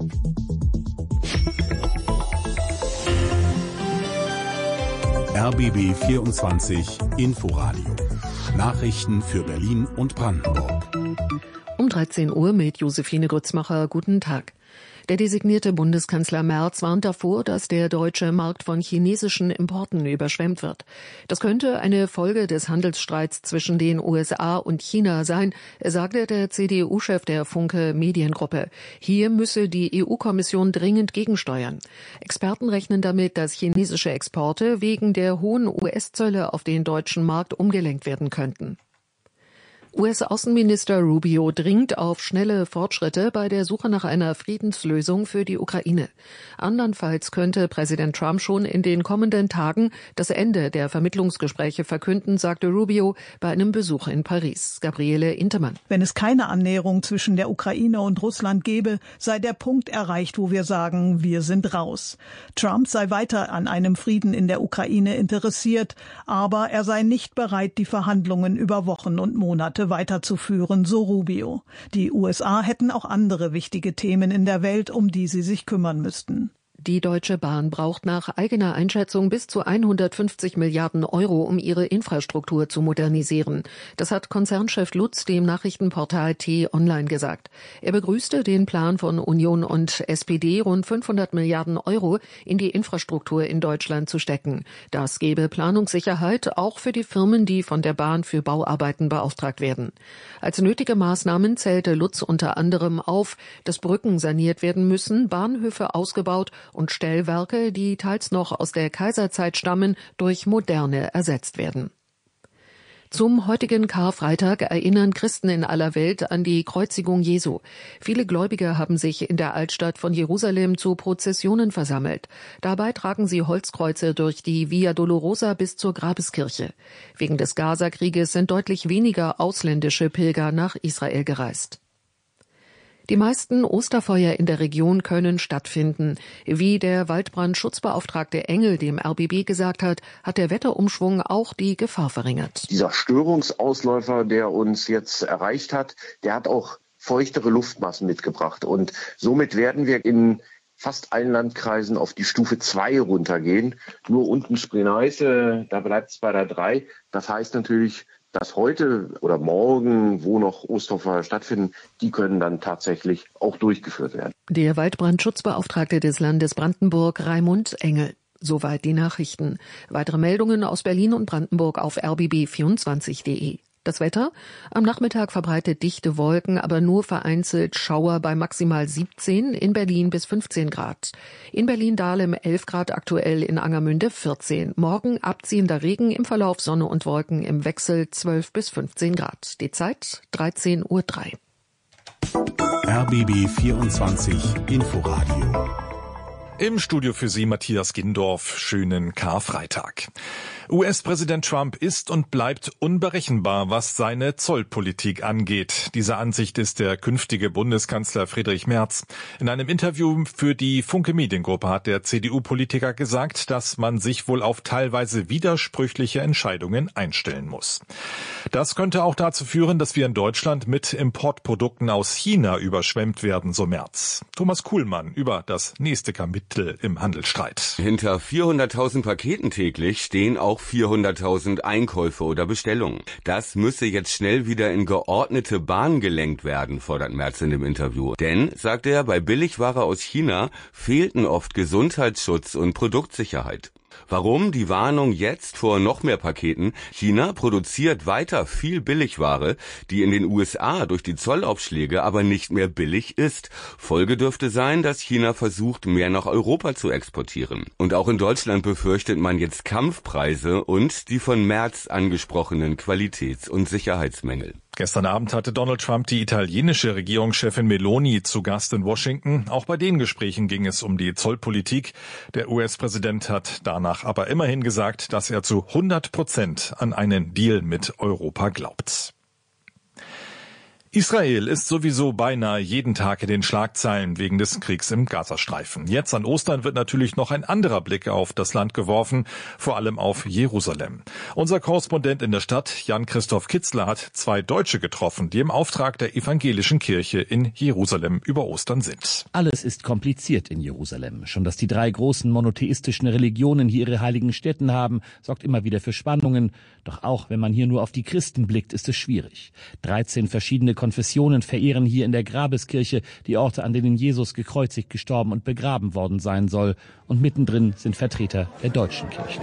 RBB 24 Inforadio. Nachrichten für Berlin und Brandenburg. Um 13 Uhr mit Josephine Grützmacher. Guten Tag. Der designierte Bundeskanzler Merz warnt davor, dass der deutsche Markt von chinesischen Importen überschwemmt wird. Das könnte eine Folge des Handelsstreits zwischen den USA und China sein, sagte der CDU-Chef der Funke Mediengruppe. Hier müsse die EU-Kommission dringend gegensteuern. Experten rechnen damit, dass chinesische Exporte wegen der hohen US-Zölle auf den deutschen Markt umgelenkt werden könnten. US-Außenminister Rubio dringt auf schnelle Fortschritte bei der Suche nach einer Friedenslösung für die Ukraine. Andernfalls könnte Präsident Trump schon in den kommenden Tagen das Ende der Vermittlungsgespräche verkünden, sagte Rubio bei einem Besuch in Paris. Gabriele Intermann. Wenn es keine Annäherung zwischen der Ukraine und Russland gäbe, sei der Punkt erreicht, wo wir sagen, wir sind raus. Trump sei weiter an einem Frieden in der Ukraine interessiert, aber er sei nicht bereit, die Verhandlungen über Wochen und Monate weiterzuführen, so Rubio. Die USA hätten auch andere wichtige Themen in der Welt, um die sie sich kümmern müssten. Die Deutsche Bahn braucht nach eigener Einschätzung bis zu 150 Milliarden Euro, um ihre Infrastruktur zu modernisieren. Das hat Konzernchef Lutz dem Nachrichtenportal T-Online gesagt. Er begrüßte den Plan von Union und SPD, rund 500 Milliarden Euro in die Infrastruktur in Deutschland zu stecken. Das gebe Planungssicherheit auch für die Firmen, die von der Bahn für Bauarbeiten beauftragt werden. Als nötige Maßnahmen zählte Lutz unter anderem auf, dass Brücken saniert werden müssen, Bahnhöfe ausgebaut und Stellwerke, die teils noch aus der Kaiserzeit stammen, durch moderne ersetzt werden. Zum heutigen Karfreitag erinnern Christen in aller Welt an die Kreuzigung Jesu. Viele Gläubige haben sich in der Altstadt von Jerusalem zu Prozessionen versammelt. Dabei tragen sie Holzkreuze durch die Via Dolorosa bis zur Grabeskirche. Wegen des Gaza-Krieges sind deutlich weniger ausländische Pilger nach Israel gereist. Die meisten Osterfeuer in der Region können stattfinden. Wie der Waldbrandschutzbeauftragte Engel dem RBB gesagt hat, hat der Wetterumschwung auch die Gefahr verringert. Dieser Störungsausläufer, der uns jetzt erreicht hat, der hat auch feuchtere Luftmassen mitgebracht. Und somit werden wir in fast allen Landkreisen auf die Stufe 2 runtergehen. Nur unten Spree-Neiße, da bleibt es bei der 3. Das heißt natürlich, dass heute oder morgen, wo noch Osterfeuer stattfinden, die können dann tatsächlich auch durchgeführt werden. Der Waldbrandschutzbeauftragte des Landes Brandenburg, Raimund Engel. Soweit die Nachrichten. Weitere Meldungen aus Berlin und Brandenburg auf rbb24.de. Das Wetter? Am Nachmittag verbreitet dichte Wolken, aber nur vereinzelt Schauer bei maximal 17, in Berlin bis 15 Grad. In Berlin-Dahlem 11 Grad, aktuell in Angermünde 14. Morgen abziehender Regen, im Verlauf Sonne und Wolken im Wechsel 12 bis 15 Grad. Die Zeit 13:03 Uhr. RBB 24 Inforadio. Im Studio für Sie Matthias Gindorf. Schönen Karfreitag. US-Präsident Trump ist und bleibt unberechenbar, was seine Zollpolitik angeht. Dieser Ansicht ist der künftige Bundeskanzler Friedrich Merz. In einem Interview für die Funke Mediengruppe hat der CDU-Politiker gesagt, dass man sich wohl auf teilweise widersprüchliche Entscheidungen einstellen muss. Das könnte auch dazu führen, dass wir in Deutschland mit Importprodukten aus China überschwemmt werden, so Merz. Thomas Kuhlmann über das nächste Kapitel im Handelsstreit. Hinter 400.000 Paketen täglich stehen auch 400.000 Einkäufe oder Bestellungen. Das müsse jetzt schnell wieder in geordnete Bahnen gelenkt werden, fordert Merz in dem Interview. Denn, sagt er, bei Billigware aus China fehlten oft Gesundheitsschutz und Produktsicherheit. Warum die Warnung jetzt vor noch mehr Paketen? China produziert weiter viel Billigware, die in den USA durch die Zollaufschläge aber nicht mehr billig ist. Folge dürfte sein, dass China versucht, mehr nach Europa zu exportieren. Und auch in Deutschland befürchtet man jetzt Kampfpreise und die von Merz angesprochenen Qualitäts- und Sicherheitsmängel. Gestern Abend hatte Donald Trump die italienische Regierungschefin Meloni zu Gast in Washington. Auch bei den Gesprächen ging es um die Zollpolitik. Der US-Präsident hat danach aber immerhin gesagt, dass er zu 100% an einen Deal mit Europa glaubt. Israel ist sowieso beinahe jeden Tag in den Schlagzeilen wegen des Kriegs im Gazastreifen. Jetzt an Ostern wird natürlich noch ein anderer Blick auf das Land geworfen, vor allem auf Jerusalem. Unser Korrespondent in der Stadt, Jan-Christoph Kitzler, hat 2 Deutsche getroffen, die im Auftrag der evangelischen Kirche in Jerusalem über Ostern sind. Alles ist kompliziert in Jerusalem. Schon, dass die 3 großen monotheistischen Religionen hier ihre heiligen Stätten haben, sorgt immer wieder für Spannungen. Doch auch wenn man hier nur auf die Christen blickt, ist es schwierig. 13 verschiedene Konfessionen verehren hier in der Grabeskirche die Orte, an denen Jesus gekreuzigt, gestorben und begraben worden sein soll. Und mittendrin sind Vertreter der deutschen Kirchen.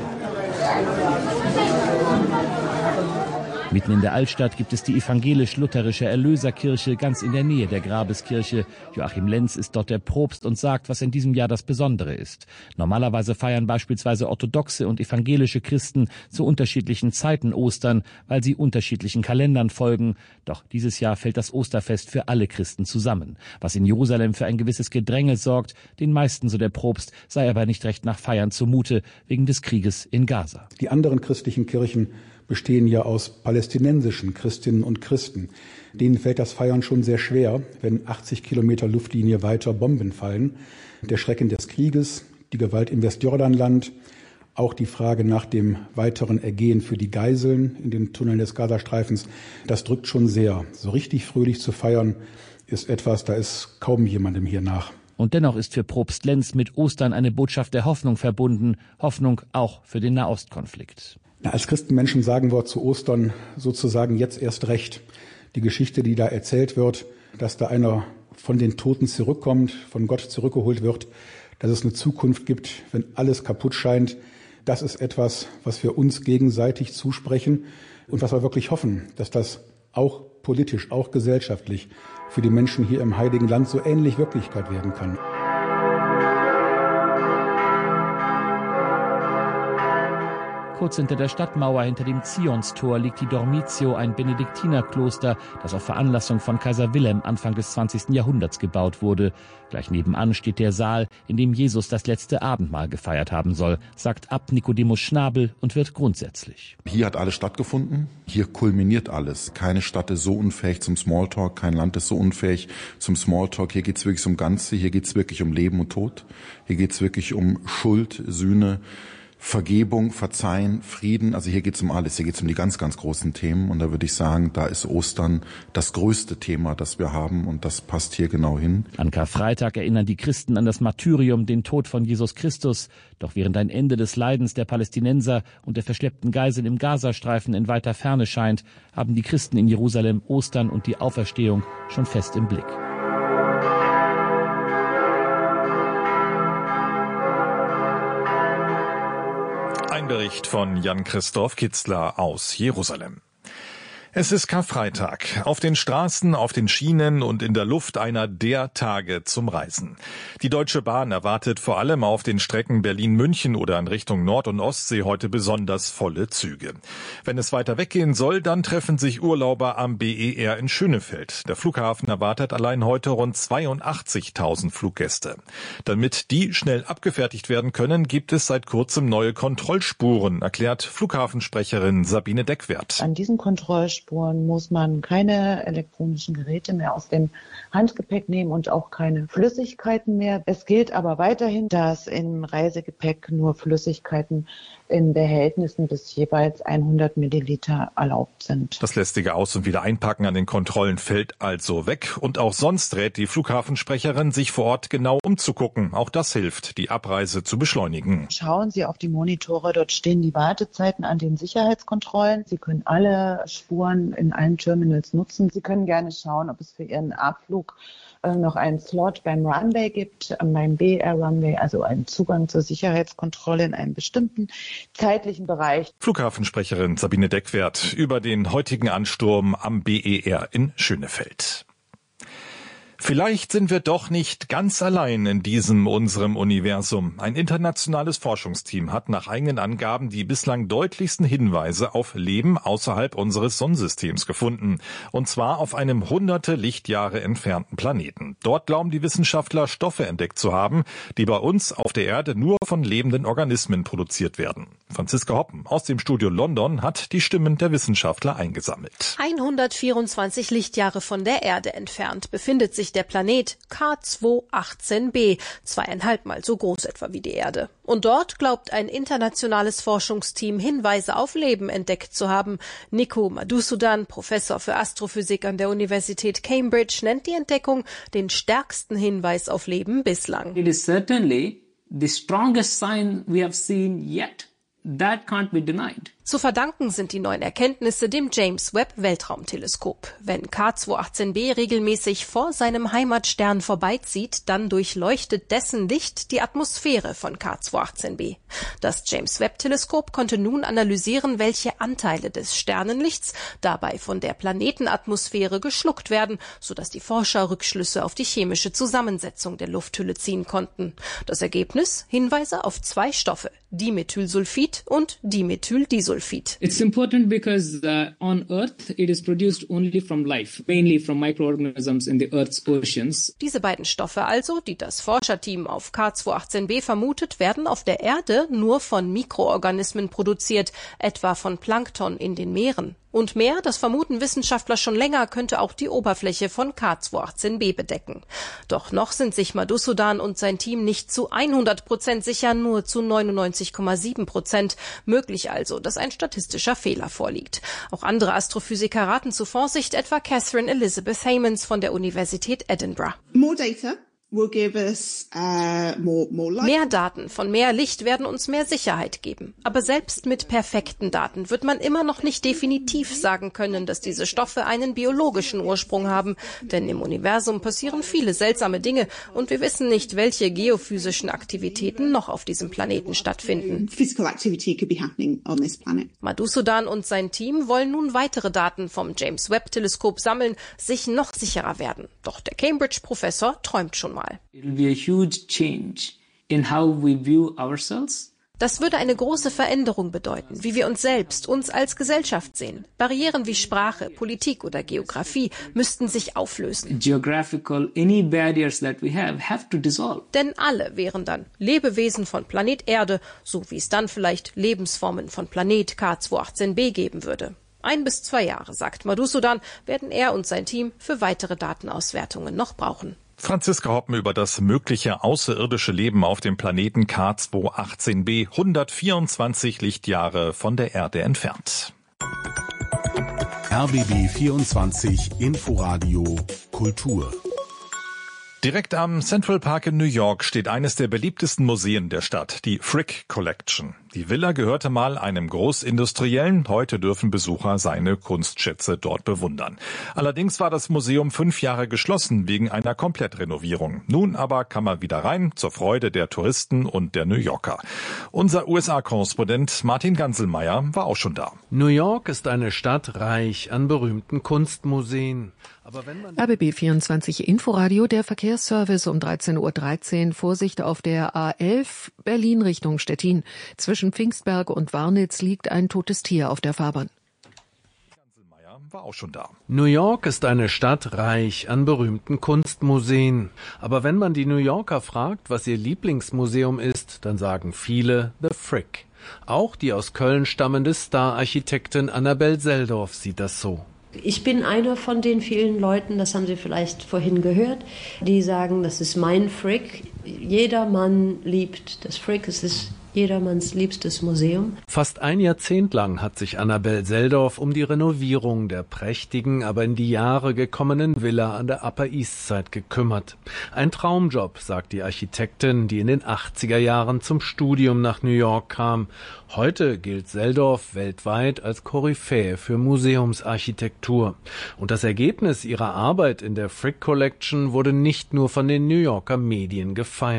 Mitten in der Altstadt gibt es die evangelisch-lutherische Erlöserkirche ganz in der Nähe der Grabeskirche. Joachim Lenz ist dort der Propst und sagt, was in diesem Jahr das Besondere ist. Normalerweise feiern beispielsweise orthodoxe und evangelische Christen zu unterschiedlichen Zeiten Ostern, weil sie unterschiedlichen Kalendern folgen. Doch dieses Jahr fällt das Osterfest für alle Christen zusammen. Was in Jerusalem für ein gewisses Gedränge sorgt, den meisten, so der Propst, sei aber nicht recht nach Feiern zumute, wegen des Krieges in Gaza. Die anderen christlichen Kirchen bestehen ja aus palästinensischen Christinnen und Christen. Denen fällt das Feiern schon sehr schwer, wenn 80 Kilometer Luftlinie weiter Bomben fallen. Der Schrecken des Krieges, die Gewalt im Westjordanland, auch die Frage nach dem weiteren Ergehen für die Geiseln in den Tunneln des Gazastreifens, das drückt schon sehr. So richtig fröhlich zu feiern ist etwas, da ist kaum jemandem hier nach. Und dennoch ist für Propst Lenz mit Ostern eine Botschaft der Hoffnung verbunden. Hoffnung auch für den Nahostkonflikt. Als Christenmenschen sagen wir zu Ostern sozusagen jetzt erst recht. Die Geschichte, die da erzählt wird, dass da einer von den Toten zurückkommt, von Gott zurückgeholt wird, dass es eine Zukunft gibt, wenn alles kaputt scheint, das ist etwas, was wir uns gegenseitig zusprechen und was wir wirklich hoffen, dass das auch politisch, auch gesellschaftlich für die Menschen hier im Heiligen Land so ähnlich Wirklichkeit werden kann. Kurz hinter der Stadtmauer, hinter dem Zionstor, liegt die Dormitio, ein Benediktinerkloster, das auf Veranlassung von Kaiser Wilhelm Anfang des 20. Jahrhunderts gebaut wurde. Gleich nebenan steht der Saal, in dem Jesus das letzte Abendmahl gefeiert haben soll, sagt Abt Nikodemus Schnabel und wird grundsätzlich. Hier hat alles stattgefunden, hier kulminiert alles. Keine Stadt ist so unfähig zum Smalltalk, kein Land ist so unfähig zum Smalltalk. Hier geht's wirklich um Ganze, hier geht's wirklich um Leben und Tod. Hier geht's wirklich um Schuld, Sühne, Vergebung, Verzeihen, Frieden, also hier geht es um alles, hier geht es um die ganz, ganz großen Themen und da würde ich sagen, da ist Ostern das größte Thema, das wir haben und das passt hier genau hin. An Karfreitag erinnern die Christen an das Martyrium, den Tod von Jesus Christus, doch während ein Ende des Leidens der Palästinenser und der verschleppten Geiseln im Gazastreifen in weiter Ferne scheint, haben die Christen in Jerusalem Ostern und die Auferstehung schon fest im Blick. Ein Bericht von Jan-Christoph Kitzler aus Jerusalem. Es ist Karfreitag. Auf den Straßen, auf den Schienen und in der Luft einer der Tage zum Reisen. Die Deutsche Bahn erwartet vor allem auf den Strecken Berlin-München oder in Richtung Nord- und Ostsee heute besonders volle Züge. Wenn es weiter weggehen soll, dann treffen sich Urlauber am BER in Schönefeld. Der Flughafen erwartet allein heute rund 82.000 Fluggäste. Damit die schnell abgefertigt werden können, gibt es seit kurzem neue Kontrollspuren, erklärt Flughafensprecherin Sabine Deckwert. An diesen Kontrollspuren muss man keine elektronischen Geräte mehr aus dem Handgepäck nehmen und auch keine Flüssigkeiten mehr. Es gilt aber weiterhin, dass im Reisegepäck nur Flüssigkeiten in Behältnissen bis jeweils 100 Milliliter erlaubt sind. Das lästige Aus- und Wiedereinpacken an den Kontrollen fällt also weg. Und auch sonst rät die Flughafensprecherin, sich vor Ort genau umzugucken. Auch das hilft, die Abreise zu beschleunigen. Schauen Sie auf die Monitore, dort stehen die Wartezeiten an den Sicherheitskontrollen. Sie können alle Spuren in allen Terminals nutzen. Sie können gerne schauen, ob es für Ihren Abflug noch einen Slot beim Runway gibt, beim BER Runway, also einen Zugang zur Sicherheitskontrolle in einem bestimmten zeitlichen Bereich. Flughafensprecherin Sabine Deckwert über den heutigen Ansturm am BER in Schönefeld. Vielleicht sind wir doch nicht ganz allein in unserem Universum. Ein internationales Forschungsteam hat nach eigenen Angaben die bislang deutlichsten Hinweise auf Leben außerhalb unseres Sonnensystems gefunden. Und zwar auf einem hunderte Lichtjahre entfernten Planeten. Dort glauben die Wissenschaftler, Stoffe entdeckt zu haben, die bei uns auf der Erde nur von lebenden Organismen produziert werden. Franziska Hoppen aus dem Studio London hat die Stimmen der Wissenschaftler eingesammelt. 124 Lichtjahre von der Erde entfernt befindet sich der Planet K218b, 2,5 Mal so groß etwa wie die Erde. Und dort glaubt ein internationales Forschungsteam Hinweise auf Leben entdeckt zu haben. Nico Madhusudan, Professor für Astrophysik an der Universität Cambridge, nennt die Entdeckung den stärksten Hinweis auf Leben bislang. It is certainly the strongest sign we have seen yet. That can't be denied. Zu verdanken sind die neuen Erkenntnisse dem James Webb Weltraumteleskop. Wenn K218b regelmäßig vor seinem Heimatstern vorbeizieht, dann durchleuchtet dessen Licht die Atmosphäre von K218b. Das James Webb Teleskop konnte nun analysieren, welche Anteile des Sternenlichts dabei von der Planetenatmosphäre geschluckt werden, sodass die Forscher Rückschlüsse auf die chemische Zusammensetzung der Lufthülle ziehen konnten. Das Ergebnis? Hinweise auf 2 Stoffe, Dimethylsulfid und Dimethyldisulfid. It's important because on Earth it is produced only from life, mainly from microorganisms in the Earth's oceans. Diese beiden Stoffe also, die das Forscherteam auf K218b vermutet, werden auf der Erde nur von Mikroorganismen produziert, etwa von Plankton in den Meeren. Und mehr, das vermuten Wissenschaftler schon länger, könnte auch die Oberfläche von K218b bedecken. Doch noch sind sich Madhusudan und sein Team nicht zu 100% sicher, nur zu 99,7%. Möglich also, dass ein statistischer Fehler vorliegt. Auch andere Astrophysiker raten zu Vorsicht, etwa Catherine Elizabeth Hammonds von der Universität Edinburgh. More data will give us more light. Mehr Daten von mehr Licht werden uns mehr Sicherheit geben. Aber selbst mit perfekten Daten wird man immer noch nicht definitiv sagen können, dass diese Stoffe einen biologischen Ursprung haben. Denn im Universum passieren viele seltsame Dinge und wir wissen nicht, welche geophysischen Aktivitäten noch auf diesem Planeten stattfinden. Physical activity could be happening on this planet. Madhusudan und sein Team wollen nun weitere Daten vom James Webb Teleskop sammeln, sich noch sicherer werden. Doch der Cambridge-Professor träumt schon mal. It will be a huge change in how we view ourselves. Das würde eine große Veränderung bedeuten, wie wir uns selbst, uns als Gesellschaft sehen. Barrieren wie Sprache, Politik oder Geografie müssten sich auflösen. Any barriers that we have to dissolve. Denn alle wären dann Lebewesen von Planet Erde, so wie es dann vielleicht Lebensformen von Planet K218b geben würde. 1 bis 2 Jahre, sagt Madhusudan, werden er und sein Team für weitere Datenauswertungen noch brauchen. Franziska Hoppen über das mögliche außerirdische Leben auf dem Planeten K218b, 124 Lichtjahre von der Erde entfernt. RBB 24 Inforadio Kultur. Direkt am Central Park in New York steht eines der beliebtesten Museen der Stadt, die Frick Collection. Die Villa gehörte mal einem Großindustriellen, heute dürfen Besucher seine Kunstschätze dort bewundern. Allerdings war das Museum 5 Jahre geschlossen wegen einer Komplettrenovierung. Nun aber kann man wieder rein, zur Freude der Touristen und der New Yorker. Unser USA-Korrespondent Martin Ganselmeier war auch schon da. New York ist eine Stadt reich an berühmten Kunstmuseen. RBB 24 Inforadio, der Verkehrsservice um 13:13 Uhr. Vorsicht auf der A11 Berlin Richtung Stettin. Zwischen Pfingstberg und Warnitz liegt ein totes Tier auf der Fahrbahn. War auch schon da. New York ist eine Stadt reich an berühmten Kunstmuseen. Aber wenn man die New Yorker fragt, was ihr Lieblingsmuseum ist, dann sagen viele The Frick. Auch die aus Köln stammende Star-Architektin Annabel Seldorf sieht das so. Ich bin einer von den vielen Leuten, das haben Sie vielleicht vorhin gehört, die sagen, das ist mein Frick. Jeder Mann liebt das Frick, es ist jedermanns liebstes Museum. Fast ein Jahrzehnt lang hat sich Annabel Seldorf um die Renovierung der prächtigen, aber in die Jahre gekommenen Villa an der Upper East Side gekümmert. Ein Traumjob, sagt die Architektin, die in den 80er Jahren zum Studium nach New York kam. Heute gilt Seldorf weltweit als Koryphäe für Museumsarchitektur. Und das Ergebnis ihrer Arbeit in der Frick Collection wurde nicht nur von den New Yorker Medien gefeiert.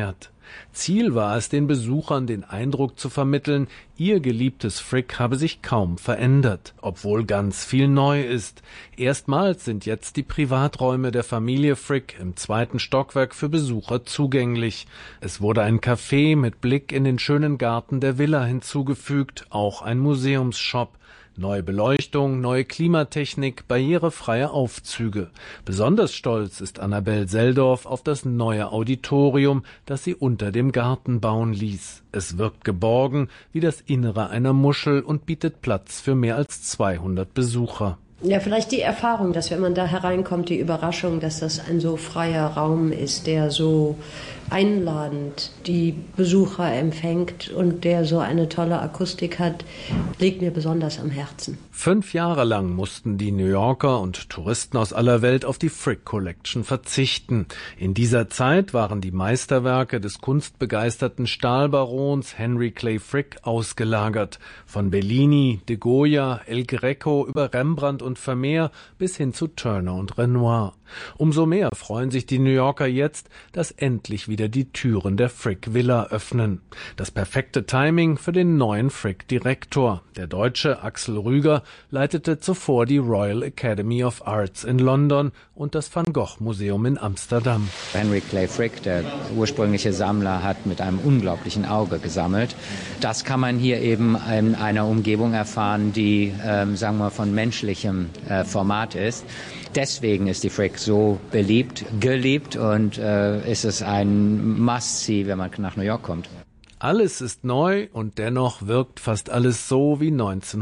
Ziel war es, den Besuchern den Eindruck zu vermitteln, ihr geliebtes Frick habe sich kaum verändert, obwohl ganz viel neu ist. Erstmals sind jetzt die Privaträume der Familie Frick im 2. Stockwerk für Besucher zugänglich. Es wurde ein Café mit Blick in den schönen Garten der Villa hinzugefügt, auch ein Museumsshop. Neue Beleuchtung, neue Klimatechnik, barrierefreie Aufzüge. Besonders stolz ist Annabel Seldorf auf das neue Auditorium, das sie unter dem Garten bauen ließ. Es wirkt geborgen wie das Innere einer Muschel und bietet Platz für mehr als 200 Besucher. Ja, vielleicht die Erfahrung, dass wenn man da hereinkommt, die Überraschung, dass das ein so freier Raum ist, der so einladend die Besucher empfängt und der so eine tolle Akustik hat, liegt mir besonders am Herzen. 5 Jahre lang mussten die New Yorker und Touristen aus aller Welt auf die Frick Collection verzichten. In dieser Zeit waren die Meisterwerke des kunstbegeisterten Stahlbarons Henry Clay Frick ausgelagert. Von Bellini, de Goya, El Greco über Rembrandt und Vermeer bis hin zu Turner und Renoir. Umso mehr freuen sich die New Yorker jetzt, dass endlich wieder die Türen der Frick Villa öffnen. Das perfekte Timing für den neuen Frick-Direktor. Der Deutsche Axel Rüger leitete zuvor die Royal Academy of Arts in London und das Van Gogh Museum in Amsterdam. Henry Clay Frick, der ursprüngliche Sammler, hat mit einem unglaublichen Auge gesammelt. Das kann man hier eben in einer Umgebung erfahren, die, sagen wir, von menschlichem Format ist. Deswegen ist die Frick so geliebt und ist es ein Must-See, wenn man nach New York kommt. Alles ist neu und dennoch wirkt fast alles so wie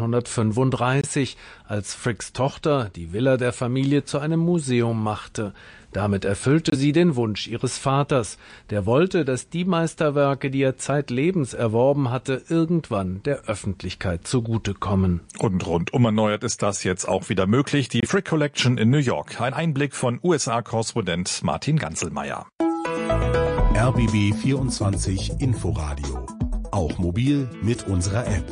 1935, als Fricks Tochter die Villa der Familie zu einem Museum machte. Damit erfüllte sie den Wunsch ihres Vaters. Der wollte, dass die Meisterwerke, die er zeitlebens erworben hatte, irgendwann der Öffentlichkeit zugutekommen. Und rundum erneuert ist das jetzt auch wieder möglich. Die Frick Collection in New York. Ein Einblick von USA-Korrespondent Martin Ganzelmeier. RBB 24 Inforadio. Auch mobil mit unserer App.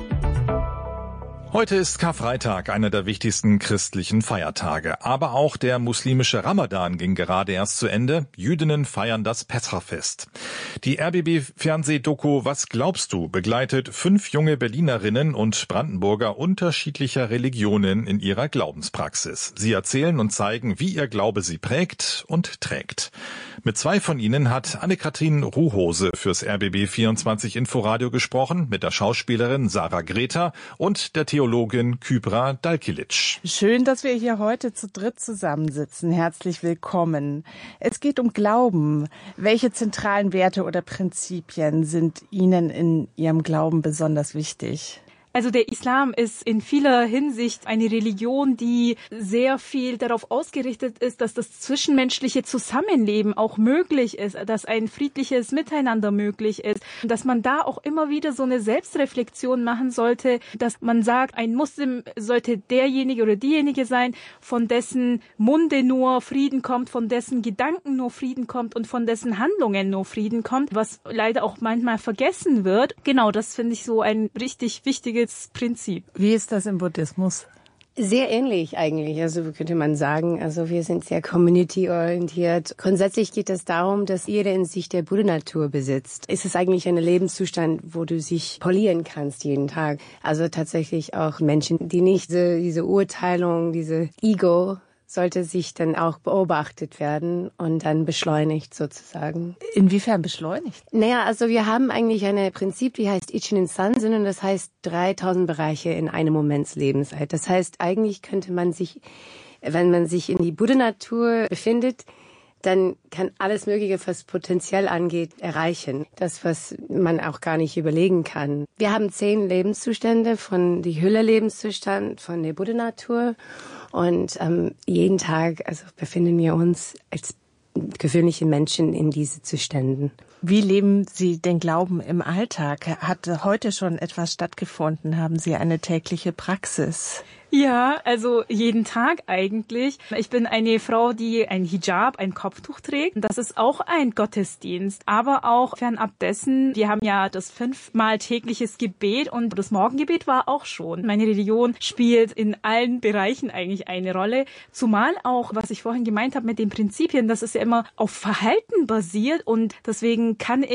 Heute ist Karfreitag, einer der wichtigsten christlichen Feiertage. Aber auch der muslimische Ramadan ging gerade erst zu Ende. Jüdinnen feiern das Pessachfest. Die RBB-Fernsehdoku Was glaubst du? Begleitet 5 junge Berlinerinnen und Brandenburger unterschiedlicher Religionen in ihrer Glaubenspraxis. Sie erzählen und zeigen, wie ihr Glaube sie prägt und trägt. Mit 2 von ihnen hat Anne-Kathrin Ruhose fürs RBB24 Inforadio gesprochen, mit der Schauspielerin Sarah Greta und der Theologin Kybra Dalkilic. Schön, dass wir hier heute zu dritt zusammensitzen. Herzlich willkommen. Es geht um Glauben. Welche zentralen Werte oder Prinzipien sind Ihnen in Ihrem Glauben besonders wichtig? Also der Islam ist in vieler Hinsicht eine Religion, die sehr viel darauf ausgerichtet ist, dass das zwischenmenschliche Zusammenleben auch möglich ist, dass ein friedliches Miteinander möglich ist, dass man da auch immer wieder so eine Selbstreflexion machen sollte, dass man sagt, ein Muslim sollte derjenige oder diejenige sein, von dessen Munde nur Frieden kommt, von dessen Gedanken nur Frieden kommt und von dessen Handlungen nur Frieden kommt, was leider auch manchmal vergessen wird. Genau, das finde ich so ein richtig wichtiges Prinzip. Wie ist das im Buddhismus? Sehr ähnlich eigentlich, also könnte man sagen. Also wir sind sehr community-orientiert. Grundsätzlich geht es darum, dass jeder in sich der Buddha-Natur besitzt. Es ist eigentlich ein Lebenszustand, wo du dich polieren kannst jeden Tag. Also tatsächlich auch Menschen, die nicht diese Urteilung, diese Ego sollte sich dann auch beobachtet werden und dann beschleunigt sozusagen. Inwiefern beschleunigt? Naja, also wir haben eigentlich ein Prinzip, die heißt Ichinen Sansen und das heißt 3000 Bereiche in einem Moments Lebenszeit. Das heißt, eigentlich könnte man sich, wenn man sich in die Buddha-Natur befindet, dann kann alles Mögliche, was Potenzial angeht, erreichen. Das, was man auch gar nicht überlegen kann. Wir haben 10 Lebenszustände, von die Hülle-Lebenszustand, von der Buddha-Natur. Und jeden Tag befinden wir uns als gewöhnliche Menschen in diese Zuständen. Wie leben Sie den Glauben im Alltag? Hat heute schon etwas stattgefunden? Haben Sie eine tägliche Praxis? Ja, also jeden Tag eigentlich. Ich bin eine Frau, die ein Hijab, ein Kopftuch trägt. Das ist auch ein Gottesdienst. Aber auch fernab dessen, wir haben ja das 5-mal tägliches Gebet und das Morgengebet war auch schon. Meine Religion spielt in allen Bereichen eigentlich eine Rolle. Zumal auch, was ich vorhin gemeint habe mit den Prinzipien, das ist ja immer auf Verhalten basiert und deswegen kann ich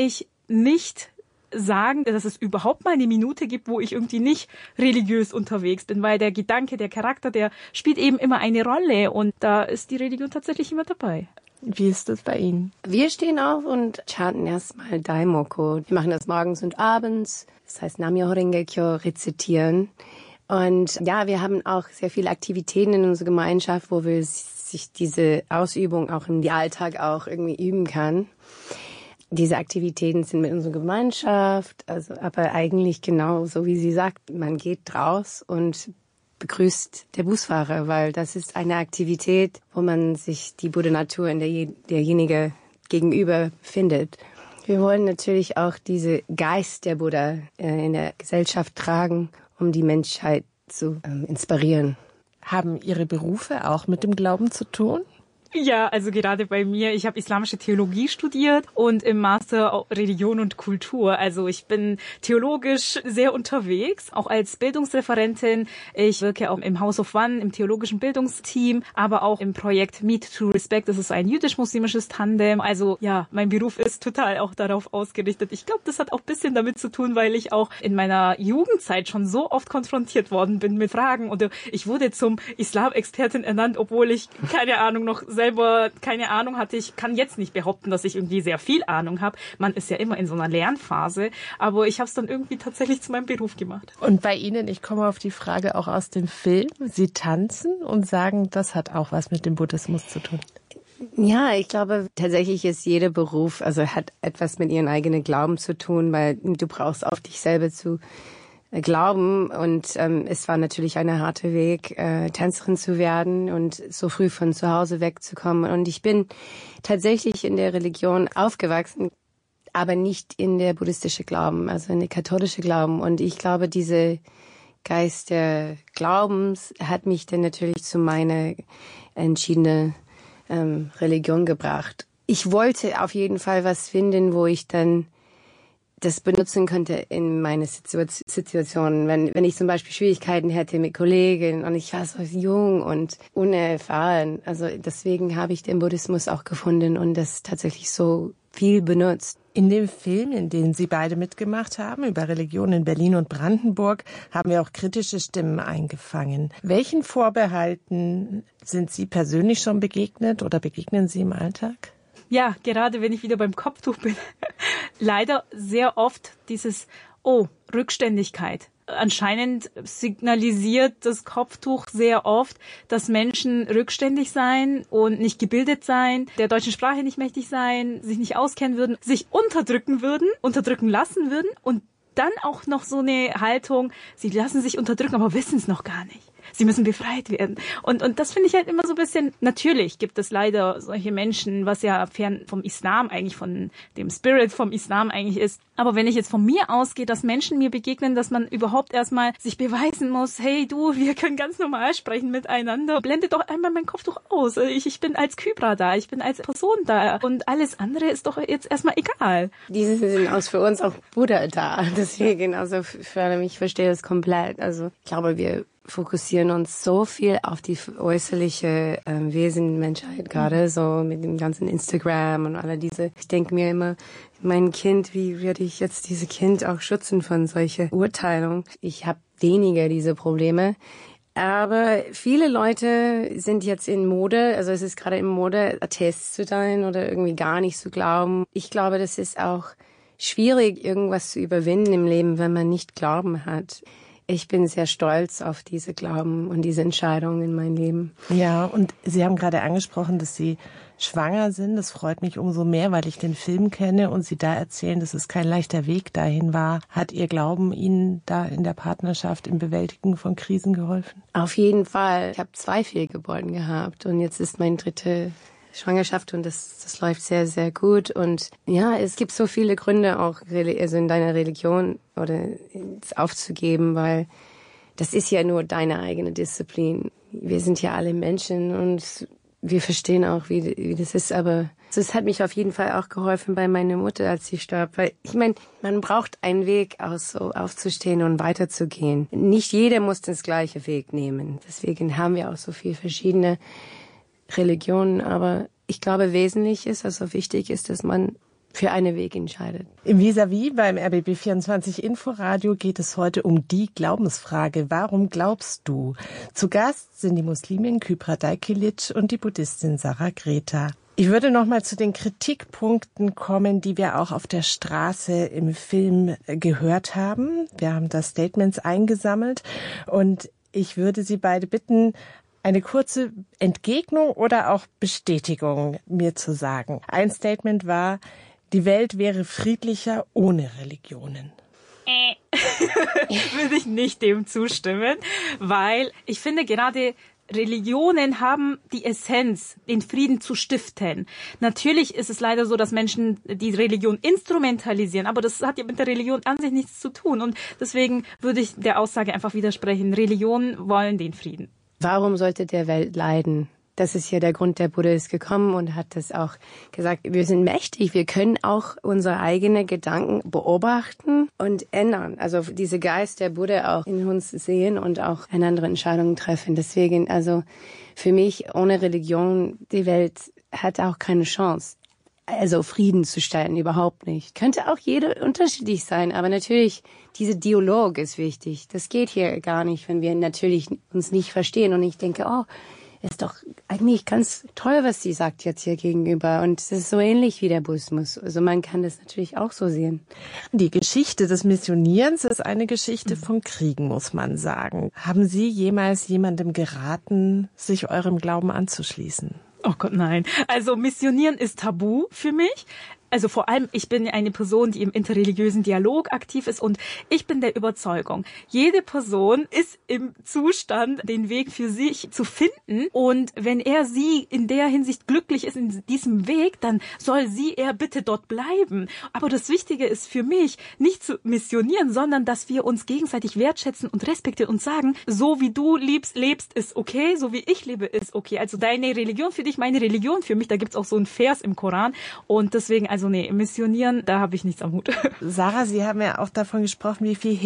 nicht sagen, dass es überhaupt mal eine Minute gibt, wo ich irgendwie nicht religiös unterwegs bin, weil der Gedanke, der Charakter, der spielt eben immer eine Rolle und da ist die Religion tatsächlich immer dabei. Wie ist das bei Ihnen? Wir stehen auf und chanten erstmal Daimoku. Wir machen das morgens und abends. Das heißt Namyo Renge-kyo rezitieren. Und ja, wir haben auch sehr viele Aktivitäten in unserer Gemeinschaft, wo wir sich diese Ausübung auch im Alltag auch irgendwie üben kann. Diese Aktivitäten sind mit unserer Gemeinschaft, also aber eigentlich genau so wie sie sagt, man geht raus und begrüßt der Busfahrer, weil das ist eine Aktivität, wo man sich die Buddha-Natur in derjenige gegenüber findet. Wir wollen natürlich auch diese Geist der Buddha in der Gesellschaft tragen, um die Menschheit zu inspirieren. Haben Ihre Berufe auch mit dem Glauben zu tun? Ja, also gerade bei mir, ich habe islamische Theologie studiert und im Master Religion und Kultur. Also ich bin theologisch sehr unterwegs, auch als Bildungsreferentin. Ich wirke auch im House of One, im theologischen Bildungsteam, aber auch im Projekt Meet to Respect. Das ist ein jüdisch-muslimisches Tandem. Also ja, mein Beruf ist total auch darauf ausgerichtet. Ich glaube, das hat auch ein bisschen damit zu tun, weil ich auch in meiner Jugendzeit schon so oft konfrontiert worden bin mit Fragen. Und ich wurde zum Islam-Expertin ernannt, obwohl ich keine Ahnung noch selber keine Ahnung hatte. Ich kann jetzt nicht behaupten, dass ich irgendwie sehr viel Ahnung habe. Man ist ja immer in so einer Lernphase. Aber ich habe es dann irgendwie tatsächlich zu meinem Beruf gemacht. Und bei Ihnen, ich komme auf die Frage auch aus dem Film, Sie tanzen und sagen, das hat auch was mit dem Buddhismus zu tun. Ja, ich glaube, tatsächlich ist jeder Beruf, also hat etwas mit ihrem eigenen Glauben zu tun, weil du brauchst auf dich selber zu glauben und es war natürlich ein harter Weg, Tänzerin zu werden und so früh von zu Hause wegzukommen. Und ich bin tatsächlich in der Religion aufgewachsen, aber nicht in der buddhistische Glauben, also in der katholische Glauben. Und ich glaube, diese Geist der Glaubens hat mich dann natürlich zu meiner entschiedenen Religion gebracht. Ich wollte auf jeden Fall was finden, wo ich dann das benutzen könnte in meine Situation. Wenn ich zum Beispiel Schwierigkeiten hätte mit Kollegen und ich war so jung und unerfahren. Also deswegen habe ich den Buddhismus auch gefunden und das tatsächlich so viel benutzt. In dem Film, in dem Sie beide mitgemacht haben, über Religion in Berlin und Brandenburg, haben wir auch kritische Stimmen eingefangen. Welchen Vorbehalten sind Sie persönlich schon begegnet oder begegnen Sie im Alltag? Ja, gerade wenn ich wieder beim Kopftuch bin. Leider sehr oft dieses, Rückständigkeit. Anscheinend signalisiert das Kopftuch sehr oft, dass Menschen rückständig seien und nicht gebildet seien, der deutschen Sprache nicht mächtig seien, sich nicht auskennen würden, sich unterdrücken lassen würden und dann auch noch so eine Haltung, sie lassen sich unterdrücken, aber wissen es noch gar nicht. Sie müssen befreit werden. Und das finde ich halt immer so ein bisschen, natürlich gibt es leider solche Menschen, was ja fern vom Islam eigentlich, von dem Spirit vom Islam eigentlich ist. Aber wenn ich jetzt von mir ausgehe, dass Menschen mir begegnen, dass man überhaupt erstmal sich beweisen muss, hey du, wir können ganz normal sprechen miteinander. Blende doch einmal mein Kopftuch aus. Ich bin als Kybra da, ich bin als Person da. Und alles andere ist doch jetzt erstmal egal. Diese sind auch für uns auch Buddha da. Deswegen, also für mich, ich verstehe das komplett. Also ich glaube, wir fokussieren uns so viel auf die äußerliche Wesen Menschheit gerade, so mit dem ganzen Instagram und all diese. Ich denke mir immer, mein Kind, wie werde ich jetzt dieses Kind auch schützen von solcher Urteilung? Ich habe weniger diese Probleme. Aber viele Leute sind jetzt in Mode, also es ist gerade in Mode, Atheist zu sein oder irgendwie gar nicht zu glauben. Ich glaube, das ist auch schwierig, irgendwas zu überwinden im Leben, wenn man nicht Glauben hat. Ich bin sehr stolz auf diese Glauben und diese Entscheidung in meinem Leben. Ja, und Sie haben gerade angesprochen, dass Sie schwanger sind. Das freut mich umso mehr, weil ich den Film kenne und Sie da erzählen, dass es kein leichter Weg dahin war. Hat Ihr Glauben Ihnen da in der Partnerschaft im Bewältigen von Krisen geholfen? Auf jeden Fall. Ich habe 2 Fehlgeburten gehabt und jetzt ist meine 3. Schwangerschaft und das läuft sehr, sehr gut. Und ja, es gibt so viele Gründe auch also in deiner Religion oder aufzugeben, weil das ist ja nur deine eigene Disziplin. Wir sind ja alle Menschen und wir verstehen auch, wie das ist. Aber es hat mich auf jeden Fall auch geholfen bei meiner Mutter, als sie starb. Weil ich meine, man braucht einen Weg, so aufzustehen und weiterzugehen. Nicht jeder muss das gleiche Weg nehmen. Deswegen haben wir auch so viele verschiedene Religionen, aber ich glaube, wesentlich ist, also wichtig ist, dass man für einen Weg entscheidet. Im Vis-à-vis beim RBB24 Inforadio geht es heute um die Glaubensfrage. Warum glaubst du? Zu Gast sind die Muslimin Kübra Dalkilic und die Buddhistin Sarah Greta. Ich würde noch mal zu den Kritikpunkten kommen, die wir auch auf der Straße im Film gehört haben. Wir haben da Statements eingesammelt und ich würde Sie beide bitten, eine kurze Entgegnung oder auch Bestätigung mir zu sagen. Ein Statement war, die Welt wäre friedlicher ohne Religionen. Würde ich nicht dem zustimmen, weil ich finde gerade Religionen haben die Essenz, den Frieden zu stiften. Natürlich ist es leider so, dass Menschen die Religion instrumentalisieren, aber das hat ja mit der Religion an sich nichts zu tun. Und deswegen würde ich der Aussage einfach widersprechen. Religionen wollen den Frieden. Warum sollte der Welt leiden? Das ist ja der Grund, der Buddha ist gekommen und hat das auch gesagt, wir sind mächtig, wir können auch unsere eigenen Gedanken beobachten und ändern. Also diese Geist der Buddha auch in uns sehen und auch eine andere Entscheidung treffen. Deswegen, also für mich, ohne Religion, die Welt hat auch keine Chance. Also Frieden zu stellen, überhaupt nicht. Könnte auch jeder unterschiedlich sein, aber natürlich, dieser Dialog ist wichtig. Das geht hier gar nicht, wenn wir natürlich uns nicht verstehen. Und ich denke, ist doch eigentlich ganz toll, was sie sagt jetzt hier gegenüber. Und es ist so ähnlich wie der Buddhismus. Also man kann das natürlich auch so sehen. Die Geschichte des Missionierens ist eine Geschichte von Kriegen, muss man sagen. Haben Sie jemals jemandem geraten, sich eurem Glauben anzuschließen? Oh Gott, nein. Also Missionieren ist tabu für mich. Also vor allem, ich bin eine Person, die im interreligiösen Dialog aktiv ist und ich bin der Überzeugung, jede Person ist im Zustand, den Weg für sich zu finden und wenn sie in der Hinsicht glücklich ist in diesem Weg, dann soll er bitte dort bleiben. Aber das Wichtige ist für mich, nicht zu missionieren, sondern dass wir uns gegenseitig wertschätzen und respektieren und sagen, so wie du lebst, ist okay, so wie ich lebe, ist okay. Also deine Religion für dich, meine Religion für mich, da gibt's auch so einen Vers im Koran und deswegen, also nee, missionieren, da habe ich nichts am Hut. Sarah, Sie haben ja auch davon gesprochen, wie viel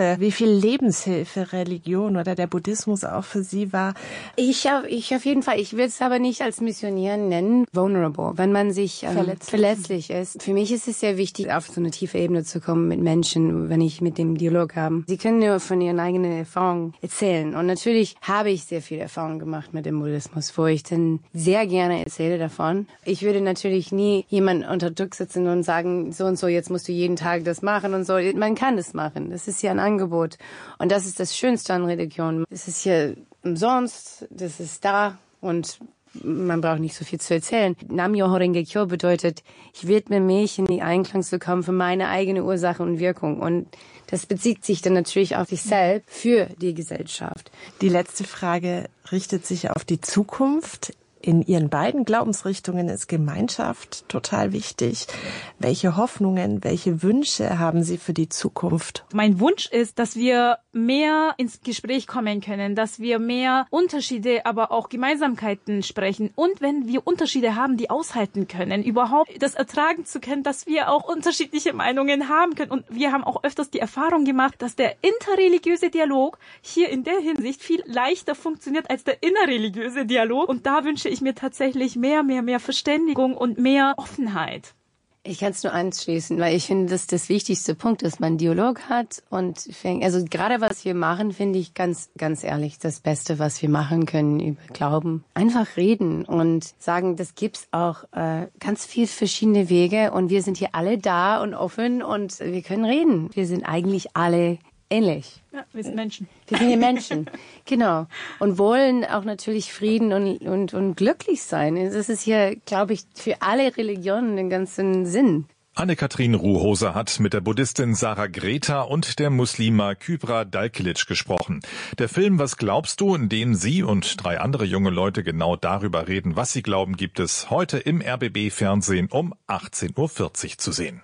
Lebenshilfe Religion oder der Buddhismus auch für Sie war. Ich auf jeden Fall. Ich würde es aber nicht als Missionieren nennen. Vulnerable, wenn man sich verletzlich ist. Für mich ist es sehr wichtig, auf so eine tiefe Ebene zu kommen mit Menschen, wenn ich mit dem Dialog habe. Sie können nur von ihren eigenen Erfahrungen erzählen. Und natürlich habe ich sehr viel Erfahrung gemacht mit dem Buddhismus, wo ich dann sehr gerne erzähle davon. Ich würde natürlich nie jemanden unter Druck setzen und sagen, so und so, jetzt musst du jeden Tag das machen und so. Man kann das machen. Das ist ja ein Angebot. Und das ist das Schönste an Religion. Es ist hier umsonst, das ist da und man braucht nicht so viel zu erzählen. Nam-myoho Renge Kyo bedeutet, ich widme mich in die Einklang zu kommen für meine eigene Ursache und Wirkung. Und das bezieht sich dann natürlich auf sich selbst für die Gesellschaft. Die letzte Frage richtet sich auf die Zukunft. In Ihren beiden Glaubensrichtungen ist Gemeinschaft total wichtig. Welche Hoffnungen, welche Wünsche haben Sie für die Zukunft? Mein Wunsch ist, dass wir mehr ins Gespräch kommen können, dass wir mehr Unterschiede, aber auch Gemeinsamkeiten sprechen. Und wenn wir Unterschiede haben, die aushalten können, überhaupt das ertragen zu können, dass wir auch unterschiedliche Meinungen haben können. Und wir haben auch öfters die Erfahrung gemacht, dass der interreligiöse Dialog hier in der Hinsicht viel leichter funktioniert als der innerreligiöse Dialog. Und da wünsche ich mir tatsächlich mehr Verständigung und mehr Offenheit. Ich kann es nur anschließen, weil ich finde, dass das wichtigste Punkt ist, man einen Dialog hat und also gerade was wir machen, finde ich ganz ehrlich das Beste, was wir machen können über Glauben. Einfach reden und sagen, das gibt's auch ganz viele verschiedene Wege und wir sind hier alle da und offen und wir können reden. Wir sind eigentlich alle ähnlich. Ja, wir sind Menschen. Wir sind hier Menschen, genau. Und wollen auch natürlich Frieden und glücklich sein. Das ist hier, glaube ich, für alle Religionen den ganzen Sinn. Anne-Kathrin Ruhose hat mit der Buddhistin Sarah Greta und der Muslima Kübra Dalkilic gesprochen. Der Film Was glaubst du?, in dem sie und 3 andere junge Leute genau darüber reden, was sie glauben, gibt es heute im RBB-Fernsehen um 18:40 Uhr zu sehen.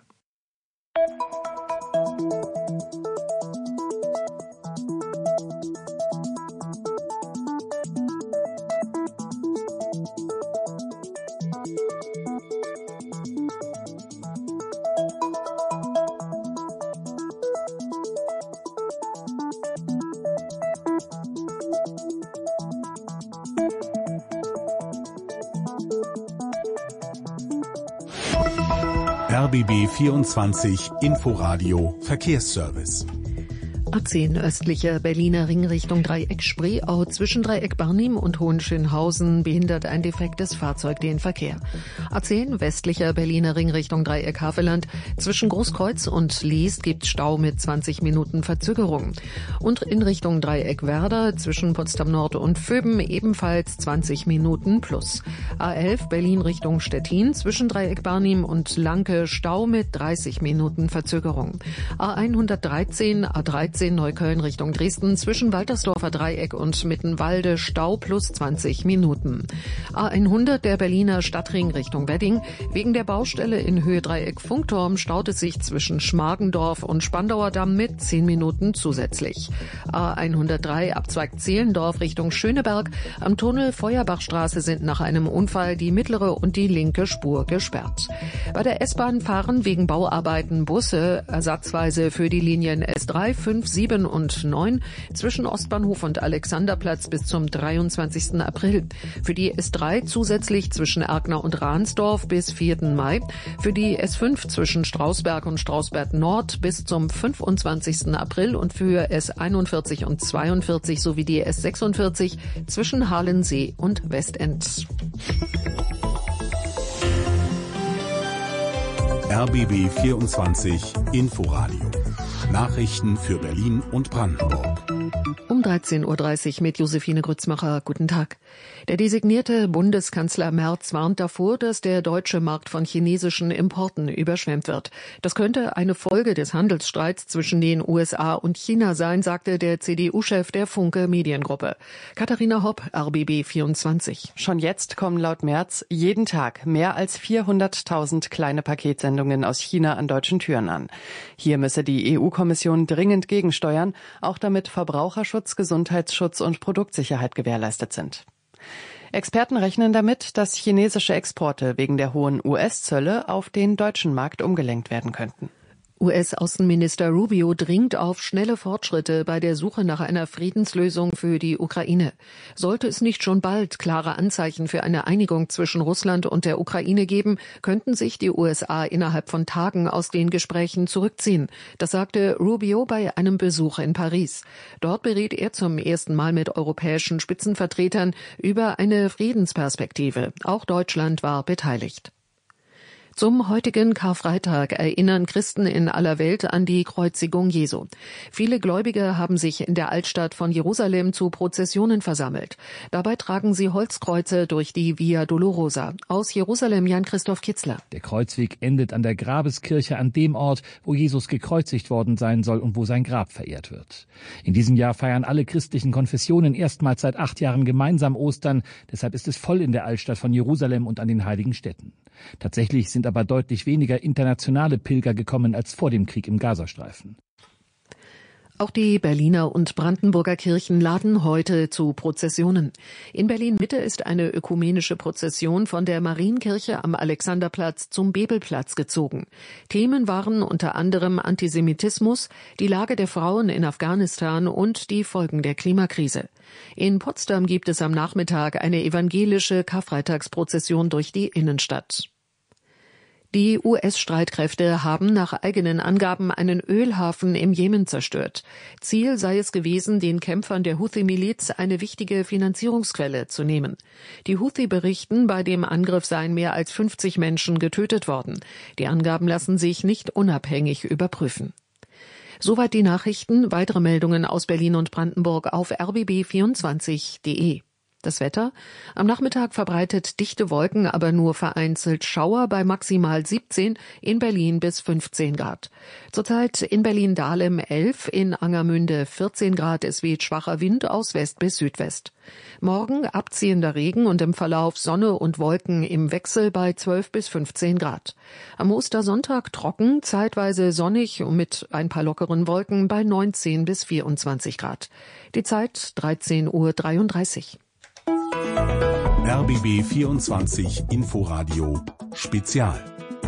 RBB 24 Inforadio Verkehrsservice. A10 östlicher Berliner Ring Richtung Dreieck Spreeau zwischen Dreieck Barnim und Hohenschönhausen behindert ein defektes Fahrzeug den Verkehr. A10 westlicher Berliner Ring Richtung Dreieck Havelland zwischen Großkreuz und Liest gibt Stau mit 20 Minuten Verzögerung. Und in Richtung Dreieck Werder zwischen Potsdam Nord und Vöben ebenfalls 20 Minuten plus. A11 Berlin Richtung Stettin zwischen Dreieck Barnim und Lanke Stau mit 30 Minuten Verzögerung. A113, A13 Neukölln Richtung Dresden zwischen Waltersdorfer Dreieck und Mittenwalde Stau plus 20 Minuten. A100 der Berliner Stadtring Richtung Wedding. Wegen der Baustelle in Höhe Dreieck Funkturm staut es sich zwischen Schmargendorf und Spandauer Damm mit 10 Minuten zusätzlich. A103 Abzweig Zehlendorf Richtung Schöneberg. Am Tunnel Feuerbachstraße sind nach einem Unfall die mittlere und die linke Spur gesperrt. Bei der S-Bahn fahren wegen Bauarbeiten Busse ersatzweise für die Linien S3, 5, 7 und 9 zwischen Ostbahnhof und Alexanderplatz bis zum 23. April. Für die S3 zusätzlich zwischen Erkner und Ransdorf bis 4. Mai. Für die S5 zwischen Strausberg und Strausberg Nord bis zum 25. April und für S41 und 42 sowie die S46 zwischen Halensee und Westend. RBB 24 Inforadio. Nachrichten für Berlin und Brandenburg. Um 13.30 Uhr mit Josephine Grützmacher. Guten Tag. Der designierte Bundeskanzler Merz warnt davor, dass der deutsche Markt von chinesischen Importen überschwemmt wird. Das könnte eine Folge des Handelsstreits zwischen den USA und China sein, sagte der CDU-Chef der Funke Mediengruppe. Katharina Hopp, RBB 24. Schon jetzt kommen laut Merz jeden Tag mehr als 400.000 kleine Paketsendungen aus China an deutschen Türen an. Hier müsse die EU-Kommission dringend gegensteuern, auch damit Verbraucherschutz, Gesundheitsschutz und Produktsicherheit gewährleistet sind. Experten rechnen damit, dass chinesische Exporte wegen der hohen US-Zölle auf den deutschen Markt umgelenkt werden könnten. US-Außenminister Rubio dringt auf schnelle Fortschritte bei der Suche nach einer Friedenslösung für die Ukraine. Sollte es nicht schon bald klare Anzeichen für eine Einigung zwischen Russland und der Ukraine geben, könnten sich die USA innerhalb von Tagen aus den Gesprächen zurückziehen. Das sagte Rubio bei einem Besuch in Paris. Dort beriet er zum ersten Mal mit europäischen Spitzenvertretern über eine Friedensperspektive. Auch Deutschland war beteiligt. Zum heutigen Karfreitag erinnern Christen in aller Welt an die Kreuzigung Jesu. Viele Gläubige haben sich in der Altstadt von Jerusalem zu Prozessionen versammelt. Dabei tragen sie Holzkreuze durch die Via Dolorosa. Aus Jerusalem Jan-Christoph Kitzler. Der Kreuzweg endet an der Grabeskirche, an dem Ort, wo Jesus gekreuzigt worden sein soll und wo sein Grab verehrt wird. In diesem Jahr feiern alle christlichen Konfessionen erstmals seit 8 Jahren gemeinsam Ostern. Deshalb ist es voll in der Altstadt von Jerusalem und an den heiligen Städten. Tatsächlich sind aber deutlich weniger internationale Pilger gekommen als vor dem Krieg im Gazastreifen. Auch die Berliner und Brandenburger Kirchen laden heute zu Prozessionen. In Berlin-Mitte ist eine ökumenische Prozession von der Marienkirche am Alexanderplatz zum Bebelplatz gezogen. Themen waren unter anderem Antisemitismus, die Lage der Frauen in Afghanistan und die Folgen der Klimakrise. In Potsdam gibt es am Nachmittag eine evangelische Karfreitagsprozession durch die Innenstadt. Die US-Streitkräfte haben nach eigenen Angaben einen Ölhafen im Jemen zerstört. Ziel sei es gewesen, den Kämpfern der Houthi-Miliz eine wichtige Finanzierungsquelle zu nehmen. Die Houthi berichten, bei dem Angriff seien mehr als 50 Menschen getötet worden. Die Angaben lassen sich nicht unabhängig überprüfen. Soweit die Nachrichten. Weitere Meldungen aus Berlin und Brandenburg auf rbb24.de. Das Wetter. Am Nachmittag verbreitet dichte Wolken, aber nur vereinzelt Schauer bei maximal 17, in Berlin bis 15 Grad. Zurzeit in Berlin-Dahlem 11, in Angermünde 14 Grad, es weht schwacher Wind aus West bis Südwest. Morgen abziehender Regen und im Verlauf Sonne und Wolken im Wechsel bei 12 bis 15 Grad. Am Ostersonntag trocken, zeitweise sonnig und mit ein paar lockeren Wolken bei 19 bis 24 Grad. Die Zeit 13:33 Uhr. RBB 24 Inforadio Spezial.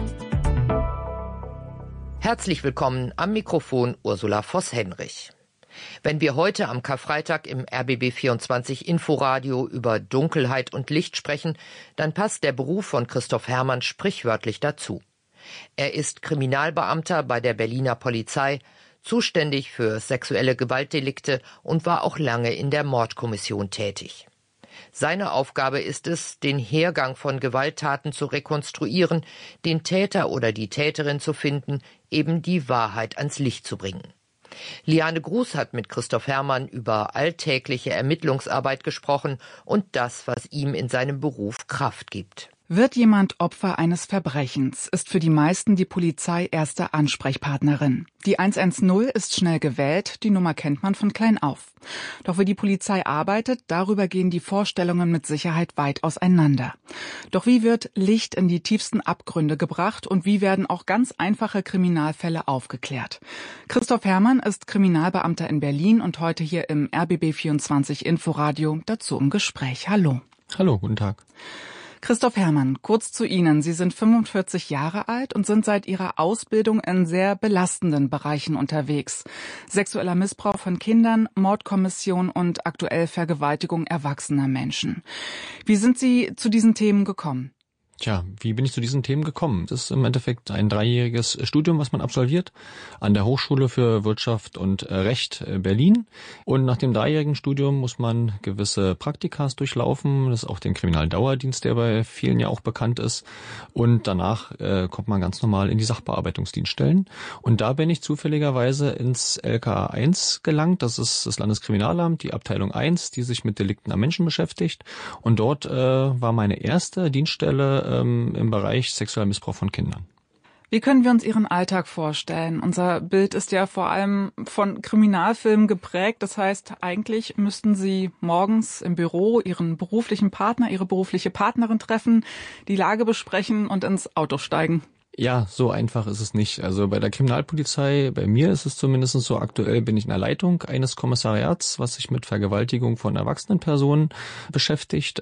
Herzlich willkommen am Mikrofon Ursula Voss-Henrich. Wenn wir heute am Karfreitag im RBB 24 Inforadio über Dunkelheit und Licht sprechen, dann passt der Beruf von Christoph Herrmann sprichwörtlich dazu. Er ist Kriminalbeamter bei der Berliner Polizei, zuständig für sexuelle Gewaltdelikte und war auch lange in der Mordkommission tätig. Seine Aufgabe ist es, den Hergang von Gewalttaten zu rekonstruieren, den Täter oder die Täterin zu finden, eben die Wahrheit ans Licht zu bringen. Liane Gruß hat mit Christoph Herrmann über alltägliche Ermittlungsarbeit gesprochen und das, was ihm in seinem Beruf Kraft gibt. Wird jemand Opfer eines Verbrechens, ist für die meisten die Polizei erste Ansprechpartnerin. Die 110 ist schnell gewählt, die Nummer kennt man von klein auf. Doch wie die Polizei arbeitet, darüber gehen die Vorstellungen mit Sicherheit weit auseinander. Doch wie wird Licht in die tiefsten Abgründe gebracht und wie werden auch ganz einfache Kriminalfälle aufgeklärt? Christoph Herrmann ist Kriminalbeamter in Berlin und heute hier im RBB24 Inforadio dazu im Gespräch. Hallo. Hallo, guten Tag. Christoph Herrmann, kurz zu Ihnen. Sie sind 45 Jahre alt und sind seit Ihrer Ausbildung in sehr belastenden Bereichen unterwegs. Sexueller Missbrauch von Kindern, Mordkommission und aktuell Vergewaltigung erwachsener Menschen. Wie sind Sie zu diesen Themen gekommen? Tja, wie bin ich zu diesen Themen gekommen? Das ist im Endeffekt ein 3-jähriges Studium, was man absolviert an der Hochschule für Wirtschaft und Recht Berlin. Und nach dem 3-jährigen Studium muss man gewisse Praktikas durchlaufen. Das ist auch den Kriminaldauerdienst, der bei vielen ja auch bekannt ist. Und danach kommt man ganz normal in die Sachbearbeitungsdienststellen. Und da bin ich zufälligerweise ins LKA 1 gelangt. Das ist das Landeskriminalamt, die Abteilung 1, die sich mit Delikten am Menschen beschäftigt. Und dort war meine erste Dienststelle im Bereich sexueller Missbrauch von Kindern. Wie können wir uns Ihren Alltag vorstellen? Unser Bild ist ja vor allem von Kriminalfilmen geprägt. Das heißt, eigentlich müssten Sie morgens im Büro Ihren beruflichen Partner, Ihre berufliche Partnerin treffen, die Lage besprechen und ins Auto steigen. Ja, so einfach ist es nicht. Also bei der Kriminalpolizei, bei mir ist es zumindest so, aktuell bin ich in der Leitung eines Kommissariats, was sich mit Vergewaltigung von erwachsenen Personen beschäftigt.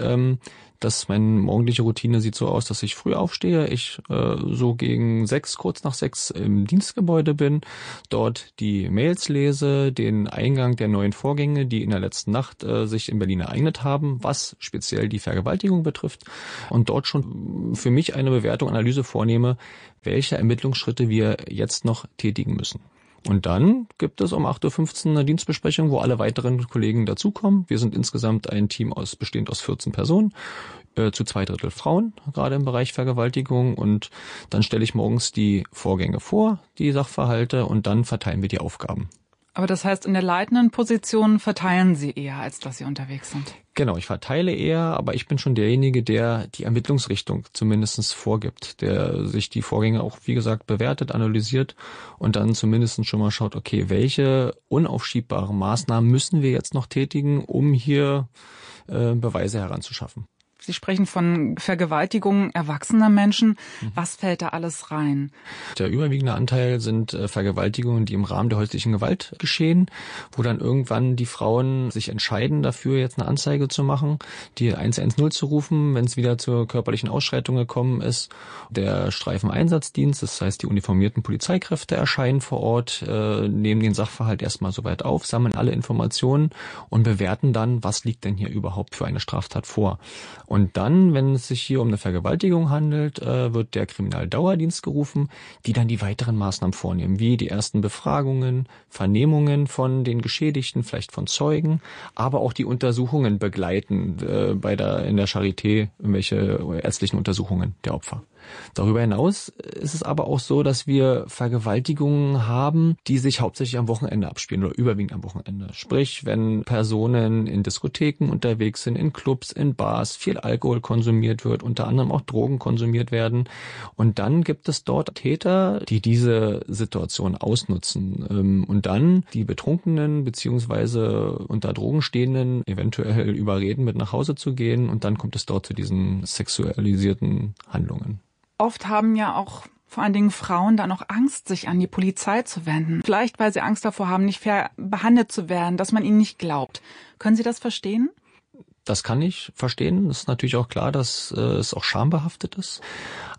Meine morgendliche Routine sieht so aus, dass ich früh aufstehe, ich so gegen 6, kurz nach 6 im Dienstgebäude bin, dort die Mails lese, den Eingang der neuen Vorgänge, die in der letzten Nacht sich in Berlin ereignet haben, was speziell die Vergewaltigung betrifft und dort schon für mich eine Bewertung, Analyse vornehme, welche Ermittlungsschritte wir jetzt noch tätigen müssen. Und dann gibt es um 8.15 Uhr eine Dienstbesprechung, wo alle weiteren Kollegen dazukommen. Wir sind insgesamt ein Team bestehend aus 14 Personen, zu 2/3 Frauen, gerade im Bereich Vergewaltigung. Und dann stelle ich morgens die Vorgänge vor, die Sachverhalte, und dann verteilen wir die Aufgaben. Aber das heißt, in der leitenden Position verteilen Sie eher, als dass Sie unterwegs sind? Genau, ich verteile eher, aber ich bin schon derjenige, der die Ermittlungsrichtung zumindest vorgibt, der sich die Vorgänge auch, wie gesagt, bewertet, analysiert und dann zumindest schon mal schaut, okay, welche unaufschiebbaren Maßnahmen müssen wir jetzt noch tätigen, um hier Beweise heranzuschaffen. Sie sprechen von Vergewaltigung erwachsener Menschen. Was fällt da alles rein? Der überwiegende Anteil sind Vergewaltigungen, die im Rahmen der häuslichen Gewalt geschehen, wo dann irgendwann die Frauen sich entscheiden dafür, jetzt eine Anzeige zu machen, die 110 zu rufen, wenn es wieder zur körperlichen Ausschreitung gekommen ist. Der Streifeneinsatzdienst, das heißt die uniformierten Polizeikräfte erscheinen vor Ort, nehmen den Sachverhalt erstmal soweit auf, sammeln alle Informationen und bewerten dann, was liegt denn hier überhaupt für eine Straftat vor. Und dann, wenn es sich hier um eine Vergewaltigung handelt, wird der Kriminaldauerdienst gerufen, die dann die weiteren Maßnahmen vornehmen, wie die ersten Befragungen, Vernehmungen von den Geschädigten, vielleicht von Zeugen, aber auch die Untersuchungen begleiten in der Charité, irgendwelche ärztlichen Untersuchungen der Opfer. Darüber hinaus ist es aber auch so, dass wir Vergewaltigungen haben, die sich hauptsächlich am Wochenende abspielen oder überwiegend am Wochenende. Sprich, wenn Personen in Diskotheken unterwegs sind, in Clubs, in Bars, viel Alkohol konsumiert wird, unter anderem auch Drogen konsumiert werden. Und dann gibt es dort Täter, die diese Situation ausnutzen und dann die Betrunkenen bzw. unter Drogen stehenden eventuell überreden, mit nach Hause zu gehen. Und dann kommt es dort zu diesen sexualisierten Handlungen. Oft haben ja auch vor allen Dingen Frauen dann auch Angst, sich an die Polizei zu wenden. Vielleicht, weil sie Angst davor haben, nicht fair behandelt zu werden, dass man ihnen nicht glaubt. Können Sie das verstehen? Das kann ich verstehen. Es ist natürlich auch klar, dass es auch schambehaftet ist.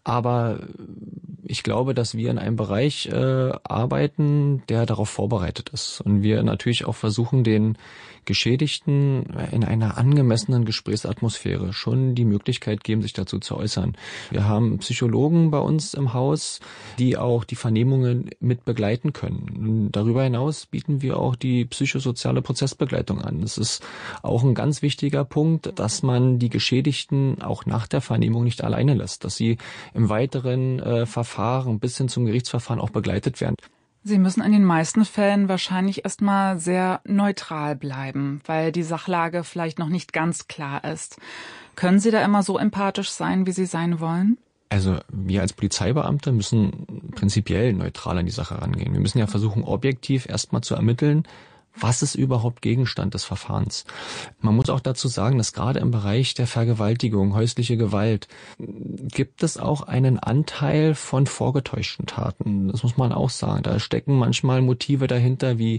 Aber ich glaube, dass wir in einem Bereich arbeiten, der darauf vorbereitet ist. Und wir natürlich auch versuchen, den Geschädigten in einer angemessenen Gesprächsatmosphäre schon die Möglichkeit geben, sich dazu zu äußern. Wir haben Psychologen bei uns im Haus, die auch die Vernehmungen mit begleiten können. Und darüber hinaus bieten wir auch die psychosoziale Prozessbegleitung an. Das ist auch ein ganz wichtiger Punkt, dass man die Geschädigten auch nach der Vernehmung nicht alleine lässt, dass sie im weiteren Verfahren bis hin zum Gerichtsverfahren auch begleitet werden. Sie müssen in den meisten Fällen wahrscheinlich erstmal sehr neutral bleiben, weil die Sachlage vielleicht noch nicht ganz klar ist. Können Sie da immer so empathisch sein, wie Sie sein wollen? Also wir als Polizeibeamte müssen prinzipiell neutral an die Sache rangehen. Wir müssen ja versuchen, objektiv erstmal zu ermitteln, was ist überhaupt Gegenstand des Verfahrens. Man muss auch dazu sagen, dass gerade im Bereich der Vergewaltigung, häusliche Gewalt, gibt es auch einen Anteil von vorgetäuschten Taten. Das muss man auch sagen. Da stecken manchmal Motive dahinter wie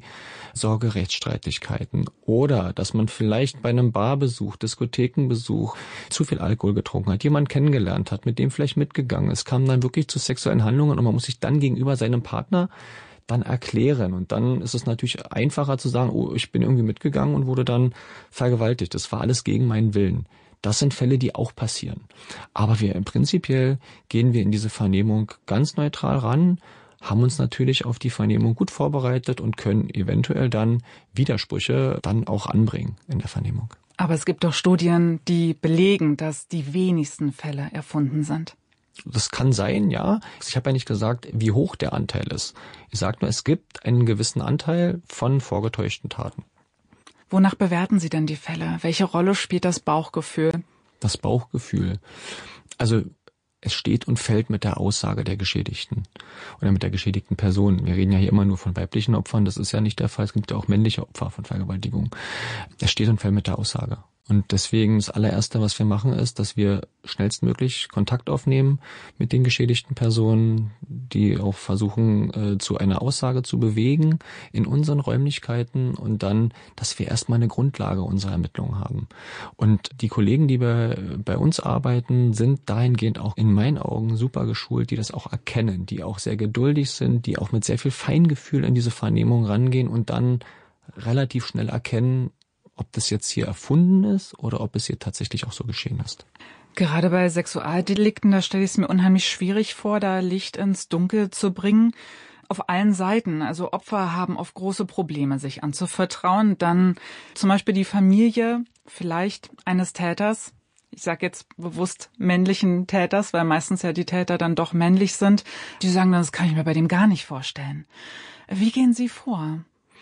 Sorgerechtsstreitigkeiten oder dass man vielleicht bei einem Barbesuch, Diskothekenbesuch zu viel Alkohol getrunken hat, jemanden kennengelernt hat, mit dem vielleicht mitgegangen ist, kam dann wirklich zu sexuellen Handlungen und man muss sich dann gegenüber seinem Partner dann erklären. Und dann ist es natürlich einfacher zu sagen, oh, ich bin irgendwie mitgegangen und wurde dann vergewaltigt. Das war alles gegen meinen Willen. Das sind Fälle, die auch passieren. Aber prinzipiell gehen wir in diese Vernehmung ganz neutral ran, haben uns natürlich auf die Vernehmung gut vorbereitet und können eventuell dann Widersprüche dann auch anbringen in der Vernehmung. Aber es gibt doch Studien, die belegen, dass die wenigsten Fälle erfunden sind. Das kann sein, ja. Ich habe ja nicht gesagt, wie hoch der Anteil ist. Ich sage nur, es gibt einen gewissen Anteil von vorgetäuschten Taten. Wonach bewerten Sie denn die Fälle? Welche Rolle spielt das Bauchgefühl? Das Bauchgefühl. Also es steht und fällt mit der Aussage der Geschädigten oder mit der geschädigten Person. Wir reden ja hier immer nur von weiblichen Opfern. Das ist ja nicht der Fall. Es gibt ja auch männliche Opfer von Vergewaltigung. Es steht und fällt mit der Aussage. Und deswegen das allererste, was wir machen, ist, dass wir schnellstmöglich Kontakt aufnehmen mit den geschädigten Personen, die auch versuchen, zu einer Aussage zu bewegen in unseren Räumlichkeiten und dann, dass wir erstmal eine Grundlage unserer Ermittlungen haben. Und die Kollegen, die bei uns arbeiten, sind dahingehend auch in meinen Augen super geschult, die das auch erkennen, die auch sehr geduldig sind, die auch mit sehr viel Feingefühl in diese Vernehmung rangehen und dann relativ schnell erkennen, ob das jetzt hier erfunden ist oder ob es hier tatsächlich auch so geschehen ist. Gerade bei Sexualdelikten, da stelle ich es mir unheimlich schwierig vor, da Licht ins Dunkel zu bringen. Auf allen Seiten. Also Opfer haben oft große Probleme, sich anzuvertrauen. Dann zum Beispiel die Familie, vielleicht eines Täters. Ich sage jetzt bewusst männlichen Täters, weil meistens ja die Täter dann doch männlich sind. Die sagen dann, das kann ich mir bei dem gar nicht vorstellen. Wie gehen Sie vor?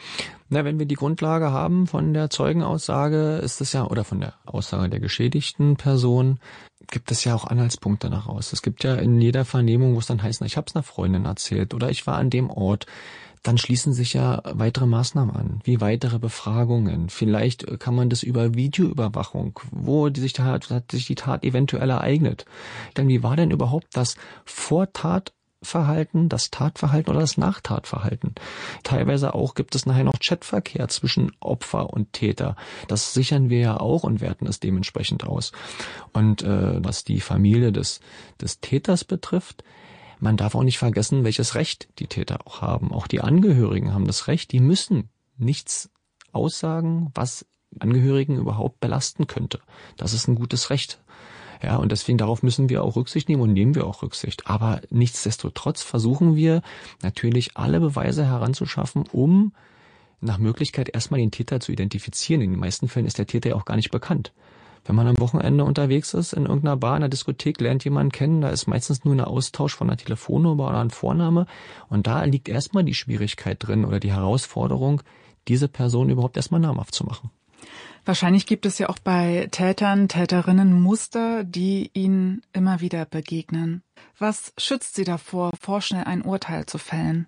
Na, wenn wir die Grundlage haben von der Zeugenaussage, ist es ja, oder von der Aussage der geschädigten Person, gibt es ja auch Anhaltspunkte daraus. Es gibt ja in jeder Vernehmung, wo es dann heißt, ich habe es einer Freundin erzählt oder ich war an dem Ort, dann schließen sich ja weitere Maßnahmen an, wie weitere Befragungen. Vielleicht kann man das über Videoüberwachung, wo sich die Tat eventuell ereignet. Denn wie war denn überhaupt das Vortatverhalten, das Tatverhalten oder das Nachtatverhalten? Teilweise auch gibt es nachher noch Chatverkehr zwischen Opfer und Täter. Das sichern wir ja auch und werten es dementsprechend aus. Und was die Familie des Täters betrifft, man darf auch nicht vergessen, welches Recht die Täter auch haben. Auch die Angehörigen haben das Recht, die müssen nichts aussagen, was Angehörigen überhaupt belasten könnte. Das ist ein gutes Recht. Ja, und deswegen darauf müssen wir auch Rücksicht nehmen und nehmen wir auch Rücksicht. Aber nichtsdestotrotz versuchen wir natürlich alle Beweise heranzuschaffen, um nach Möglichkeit erstmal den Täter zu identifizieren. In den meisten Fällen ist der Täter ja auch gar nicht bekannt. Wenn man am Wochenende unterwegs ist, in irgendeiner Bar, in einer Diskothek, lernt jemanden kennen, da ist meistens nur ein Austausch von einer Telefonnummer oder ein Vorname. Und da liegt erstmal die Schwierigkeit drin oder die Herausforderung, diese Person überhaupt erstmal namhaft zu machen. Wahrscheinlich gibt es ja auch bei Tätern, Täterinnen Muster, die ihnen immer wieder begegnen. Was schützt sie davor, vorschnell ein Urteil zu fällen?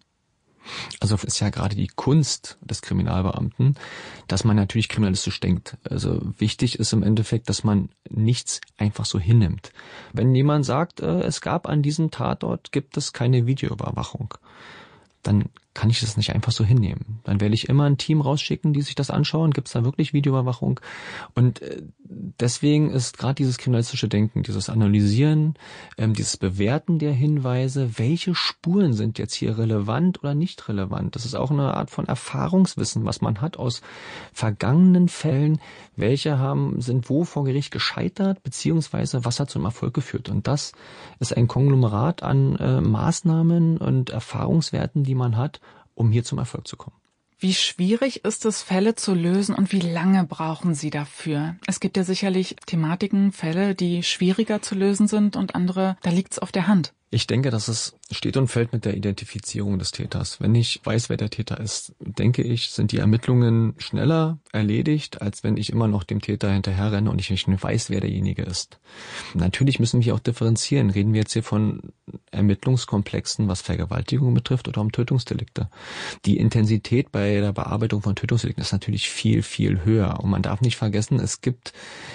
Also ist ja gerade die Kunst des Kriminalbeamten, dass man natürlich kriminalistisch denkt. Also wichtig ist im Endeffekt, dass man nichts einfach so hinnimmt. Wenn jemand sagt, es gab an diesem Tatort, gibt es keine Videoüberwachung, dann kann ich das nicht einfach so hinnehmen. Dann werde ich immer ein Team rausschicken, die sich das anschauen. Gibt es da wirklich Videoüberwachung? Und deswegen ist gerade dieses kriminalistische Denken, dieses Analysieren, dieses Bewerten der Hinweise, welche Spuren sind jetzt hier relevant oder nicht relevant. Das ist auch eine Art von Erfahrungswissen, was man hat aus vergangenen Fällen. Welche sind wo vor Gericht gescheitert, beziehungsweise was hat zum Erfolg geführt. Und das ist ein Konglomerat an Maßnahmen und Erfahrungswerten, die man hat, um hier zum Erfolg zu kommen. Wie schwierig ist es, Fälle zu lösen und wie lange brauchen Sie dafür? Es gibt ja sicherlich Thematiken, Fälle, die schwieriger zu lösen sind und andere, da liegt's auf der Hand. Ich denke, dass es steht und fällt mit der Identifizierung des Täters. Wenn ich weiß, wer der Täter ist, denke ich, sind die Ermittlungen schneller erledigt, als wenn ich immer noch dem Täter hinterherrenne und ich nicht weiß, wer derjenige ist. Natürlich müssen wir auch differenzieren. Reden wir jetzt hier von Ermittlungskomplexen, was Vergewaltigung betrifft oder um Tötungsdelikte. Die Intensität bei der Bearbeitung von Tötungsdelikten ist natürlich viel, viel höher. Und man darf nicht vergessen, es gibt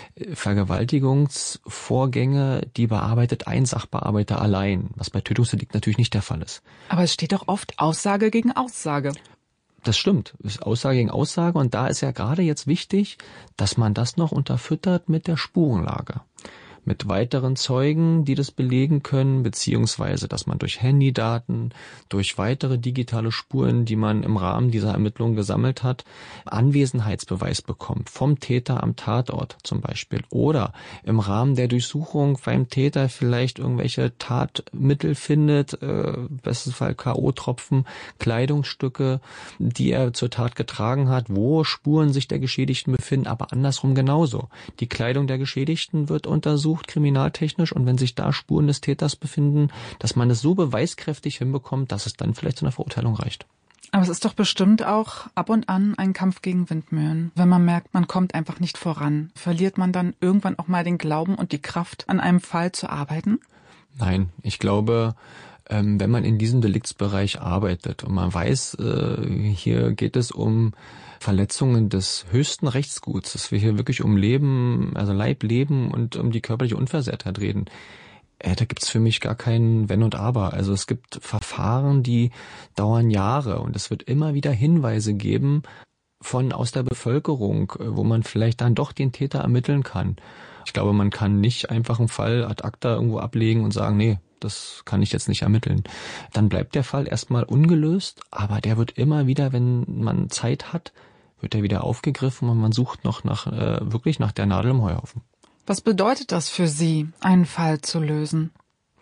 Vergewaltigungsvorgänge, die bearbeitet ein Sachbearbeiter allein, was bei Tötungsdelikten natürlich nicht der Fall ist. Aber es steht doch oft Aussage gegen Aussage. Das stimmt, es ist Aussage gegen Aussage und da ist ja gerade jetzt wichtig, dass man das noch unterfüttert mit der Spurenlage. Mit weiteren Zeugen, die das belegen können, beziehungsweise dass man durch Handydaten, durch weitere digitale Spuren, die man im Rahmen dieser Ermittlungen gesammelt hat, Anwesenheitsbeweis bekommt, vom Täter am Tatort zum Beispiel. Oder im Rahmen der Durchsuchung beim Täter vielleicht irgendwelche Tatmittel findet, besten Fall K.O.-Tropfen, Kleidungsstücke, die er zur Tat getragen hat, wo Spuren sich der Geschädigten befinden, aber andersrum genauso. Die Kleidung der Geschädigten wird untersucht, kriminaltechnisch, und wenn sich da Spuren des Täters befinden, dass man es so beweiskräftig hinbekommt, dass es dann vielleicht zu einer Verurteilung reicht. Aber es ist doch bestimmt auch ab und an ein Kampf gegen Windmühlen. Wenn man merkt, man kommt einfach nicht voran, verliert man dann irgendwann auch mal den Glauben und die Kraft, an einem Fall zu arbeiten? Nein, ich glaube, wenn man in diesem Deliktsbereich arbeitet und man weiß, hier geht es um Verletzungen des höchsten Rechtsguts, dass wir hier wirklich um Leben, also Leib, Leben und um die körperliche Unversehrtheit reden, da gibt's für mich gar kein Wenn und Aber. Also es gibt Verfahren, die dauern Jahre und es wird immer wieder Hinweise geben aus der Bevölkerung, wo man vielleicht dann doch den Täter ermitteln kann. Ich glaube, man kann nicht einfach einen Fall ad acta irgendwo ablegen und sagen, nee, das kann ich jetzt nicht ermitteln. Dann bleibt der Fall erstmal ungelöst, aber der wird immer wieder, wenn man Zeit hat, wird er wieder aufgegriffen und man sucht noch wirklich nach der Nadel im Heuhaufen. Was bedeutet das für Sie, einen Fall zu lösen?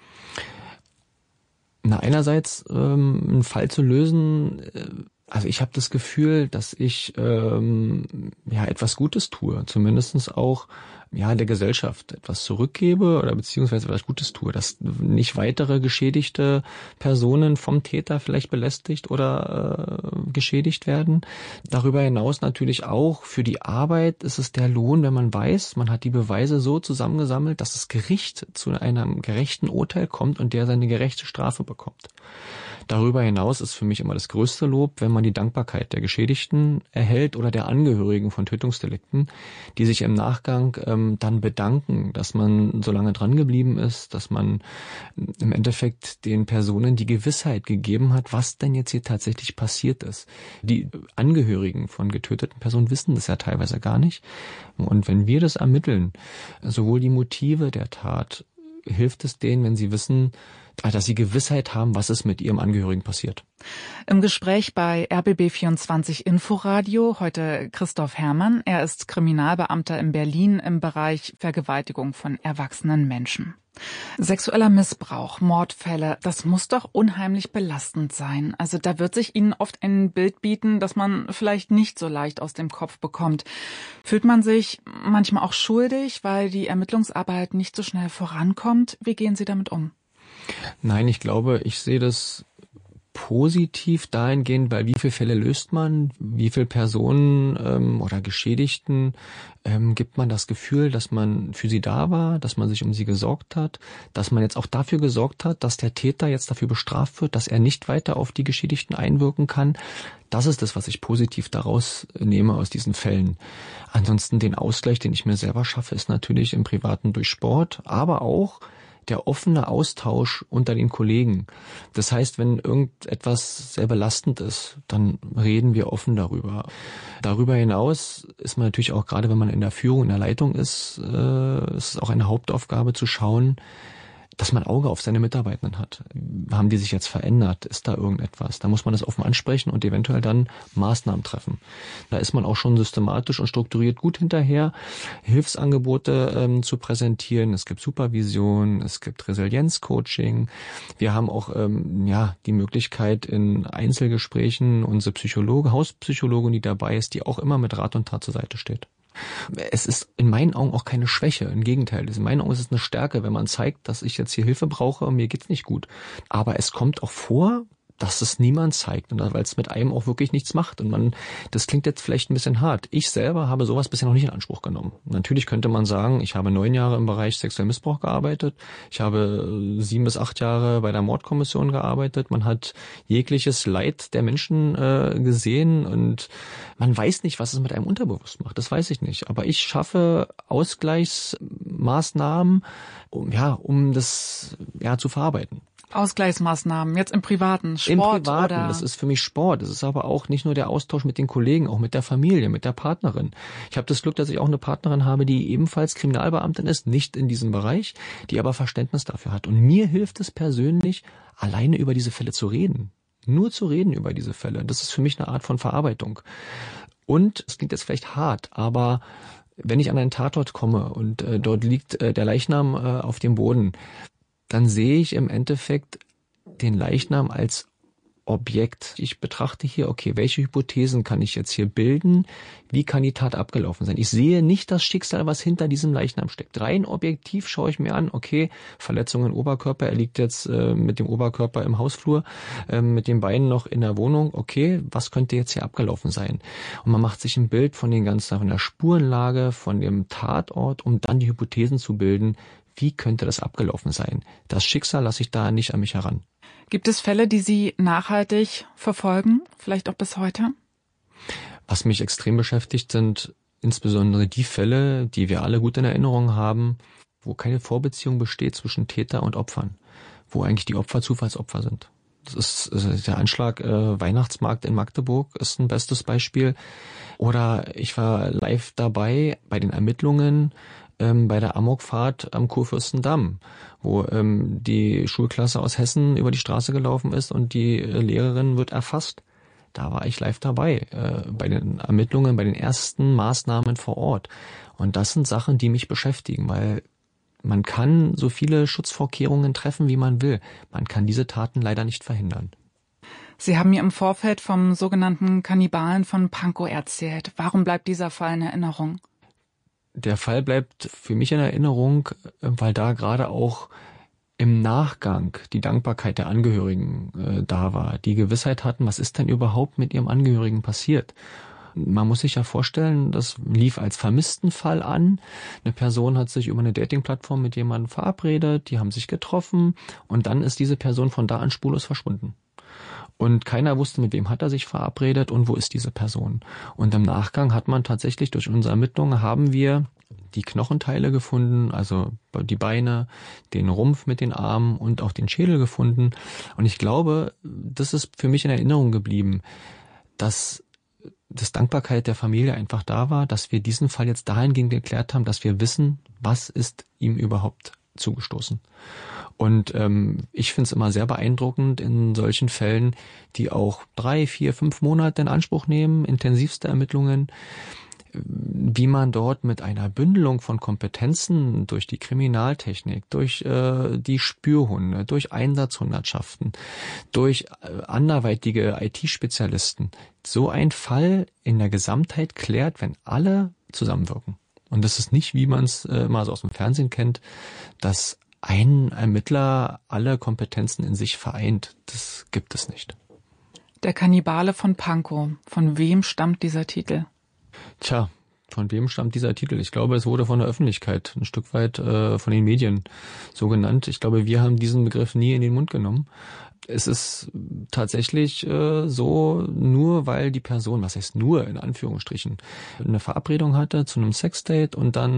Na, einerseits einen Fall zu lösen, also ich habe das Gefühl, dass ich etwas Gutes tue, zumindest auch der Gesellschaft etwas zurückgebe oder beziehungsweise etwas Gutes tue, dass nicht weitere geschädigte Personen vom Täter vielleicht belästigt oder geschädigt werden. Darüber hinaus natürlich auch für die Arbeit ist es der Lohn, wenn man weiß, man hat die Beweise so zusammengesammelt, dass das Gericht zu einem gerechten Urteil kommt und der seine gerechte Strafe bekommt. Darüber hinaus ist für mich immer das größte Lob, wenn man die Dankbarkeit der Geschädigten erhält oder der Angehörigen von Tötungsdelikten, die sich im Nachgang dann bedanken, dass man so lange dran geblieben ist, dass man im Endeffekt den Personen die Gewissheit gegeben hat, was denn jetzt hier tatsächlich passiert ist. Die Angehörigen von getöteten Personen wissen das ja teilweise gar nicht. Und wenn wir das ermitteln, sowohl die Motive der Tat, hilft es denen, wenn sie wissen, dass sie Gewissheit haben, was ist mit ihrem Angehörigen passiert. Im Gespräch bei RBB24 Inforadio heute Christoph Herrmann. Er ist Kriminalbeamter in Berlin im Bereich Vergewaltigung von erwachsenen Menschen. Sexueller Missbrauch, Mordfälle, das muss doch unheimlich belastend sein. Also da wird sich Ihnen oft ein Bild bieten, das man vielleicht nicht so leicht aus dem Kopf bekommt. Fühlt man sich manchmal auch schuldig, weil die Ermittlungsarbeit nicht so schnell vorankommt? Wie gehen Sie damit um? Nein, ich glaube, ich sehe das positiv dahingehend, weil wie viele Fälle löst man, wie viele Personen oder Geschädigten gibt man das Gefühl, dass man für sie da war, dass man sich um sie gesorgt hat, dass man jetzt auch dafür gesorgt hat, dass der Täter jetzt dafür bestraft wird, dass er nicht weiter auf die Geschädigten einwirken kann. Das ist das, was ich positiv daraus nehme aus diesen Fällen. Ansonsten den Ausgleich, den ich mir selber schaffe, ist natürlich im Privaten durch Sport, aber auch der offene Austausch unter den Kollegen. Das heißt, wenn irgendetwas sehr belastend ist, dann reden wir offen darüber. Darüber hinaus ist man natürlich auch, gerade wenn man in der Führung, in der Leitung ist, ist es auch eine Hauptaufgabe zu schauen, dass man Auge auf seine Mitarbeitenden hat. Haben die sich jetzt verändert? Ist da irgendetwas? Da muss man das offen ansprechen und eventuell dann Maßnahmen treffen. Da ist man auch schon systematisch und strukturiert gut hinterher, Hilfsangebote zu präsentieren. Es gibt Supervision, es gibt Resilienzcoaching. Wir haben auch die Möglichkeit in Einzelgesprächen unsere Hauspsychologin, die dabei ist, die auch immer mit Rat und Tat zur Seite steht. Es ist in meinen Augen auch keine Schwäche, im Gegenteil. In meinen Augen ist es eine Stärke, wenn man zeigt, dass ich jetzt hier Hilfe brauche und mir geht's nicht gut. Aber es kommt auch vor, dass es niemand zeigt und weil es mit einem auch wirklich nichts macht. Und das klingt jetzt vielleicht ein bisschen hart. Ich selber habe sowas bisher noch nicht in Anspruch genommen. Natürlich könnte man sagen, ich habe 9 Jahre im Bereich sexuellen Missbrauch gearbeitet. Ich habe 7 bis 8 Jahre bei der Mordkommission gearbeitet. Man hat jegliches Leid der Menschen gesehen und man weiß nicht, was es mit einem unterbewusst macht. Das weiß ich nicht. Aber ich schaffe Ausgleichsmaßnahmen, um das zu verarbeiten. Ausgleichsmaßnahmen, jetzt im Privaten, Sport? Im Privaten, oder? Das ist für mich Sport. Das ist aber auch nicht nur der Austausch mit den Kollegen, auch mit der Familie, mit der Partnerin. Ich habe das Glück, dass ich auch eine Partnerin habe, die ebenfalls Kriminalbeamtin ist, nicht in diesem Bereich, die aber Verständnis dafür hat. Und mir hilft es persönlich, alleine über diese Fälle zu reden. Nur zu reden über diese Fälle. Das ist für mich eine Art von Verarbeitung. Und, es klingt jetzt vielleicht hart, aber wenn ich an einen Tatort komme und dort liegt der Leichnam auf dem Boden, dann sehe ich im Endeffekt den Leichnam als Objekt. Ich betrachte hier, okay, welche Hypothesen kann ich jetzt hier bilden? Wie kann die Tat abgelaufen sein? Ich sehe nicht das Schicksal, was hinter diesem Leichnam steckt. Rein objektiv schaue ich mir an, okay, Verletzungen im Oberkörper, er liegt jetzt mit dem Oberkörper im Hausflur, mit den Beinen noch in der Wohnung. Okay, was könnte jetzt hier abgelaufen sein? Und man macht sich ein Bild von von der Spurenlage, von dem Tatort, um dann die Hypothesen zu bilden, wie könnte das abgelaufen sein? Das Schicksal lasse ich da nicht an mich heran. Gibt es Fälle, die Sie nachhaltig verfolgen, vielleicht auch bis heute? Was mich extrem beschäftigt, sind insbesondere die Fälle, die wir alle gut in Erinnerung haben, wo keine Vorbeziehung besteht zwischen Täter und Opfern, wo eigentlich die Opfer Zufallsopfer sind. Das ist der Anschlag Weihnachtsmarkt in Magdeburg ist ein bestes Beispiel. Oder ich war live dabei bei den Ermittlungen bei der Amokfahrt am Kurfürstendamm, wo die Schulklasse aus Hessen über die Straße gelaufen ist und die Lehrerin wird erfasst. Da war ich live dabei, bei den Ermittlungen, bei den ersten Maßnahmen vor Ort. Und das sind Sachen, die mich beschäftigen, weil man kann so viele Schutzvorkehrungen treffen, wie man will. Man kann diese Taten leider nicht verhindern. Sie haben mir im Vorfeld vom sogenannten Kannibalen von Pankow erzählt. Warum bleibt dieser Fall in Erinnerung? Der Fall bleibt für mich in Erinnerung, weil da gerade auch im Nachgang die Dankbarkeit der Angehörigen da war, die Gewissheit hatten, was ist denn überhaupt mit ihrem Angehörigen passiert. Man muss sich ja vorstellen, das lief als Vermisstenfall an. Eine Person hat sich über eine Datingplattform mit jemandem verabredet, die haben sich getroffen und dann ist diese Person von da an spurlos verschwunden. Und keiner wusste, mit wem hat er sich verabredet und wo ist diese Person. Und im Nachgang hat man tatsächlich durch unsere Ermittlungen haben wir die Knochenteile gefunden, also die Beine, den Rumpf mit den Armen und auch den Schädel gefunden. Und ich glaube, das ist für mich in Erinnerung geblieben, dass das Dankbarkeit der Familie einfach da war, dass wir diesen Fall jetzt dahingehend geklärt haben, dass wir wissen, was ist ihm überhaupt zugestoßen. Und ich finde es immer sehr beeindruckend in solchen Fällen, die auch 3, 4, 5 Monate in Anspruch nehmen, intensivste Ermittlungen, wie man dort mit einer Bündelung von Kompetenzen durch die Kriminaltechnik, durch die Spürhunde, durch Einsatzhundertschaften, durch anderweitige IT-Spezialisten so ein Fall in der Gesamtheit klärt, wenn alle zusammenwirken. Und das ist nicht, wie man es mal so aus dem Fernsehen kennt, dass ein Ermittler alle Kompetenzen in sich vereint. Das gibt es nicht. Der Kannibale von Pankow. Von wem stammt dieser Titel? Tja, von wem stammt dieser Titel? Ich glaube, es wurde von der Öffentlichkeit, ein Stück weit von den Medien so genannt. Ich glaube, wir haben diesen Begriff nie in den Mund genommen. Es ist tatsächlich so, nur weil die Person, was heißt nur in Anführungsstrichen, eine Verabredung hatte zu einem Sexdate und dann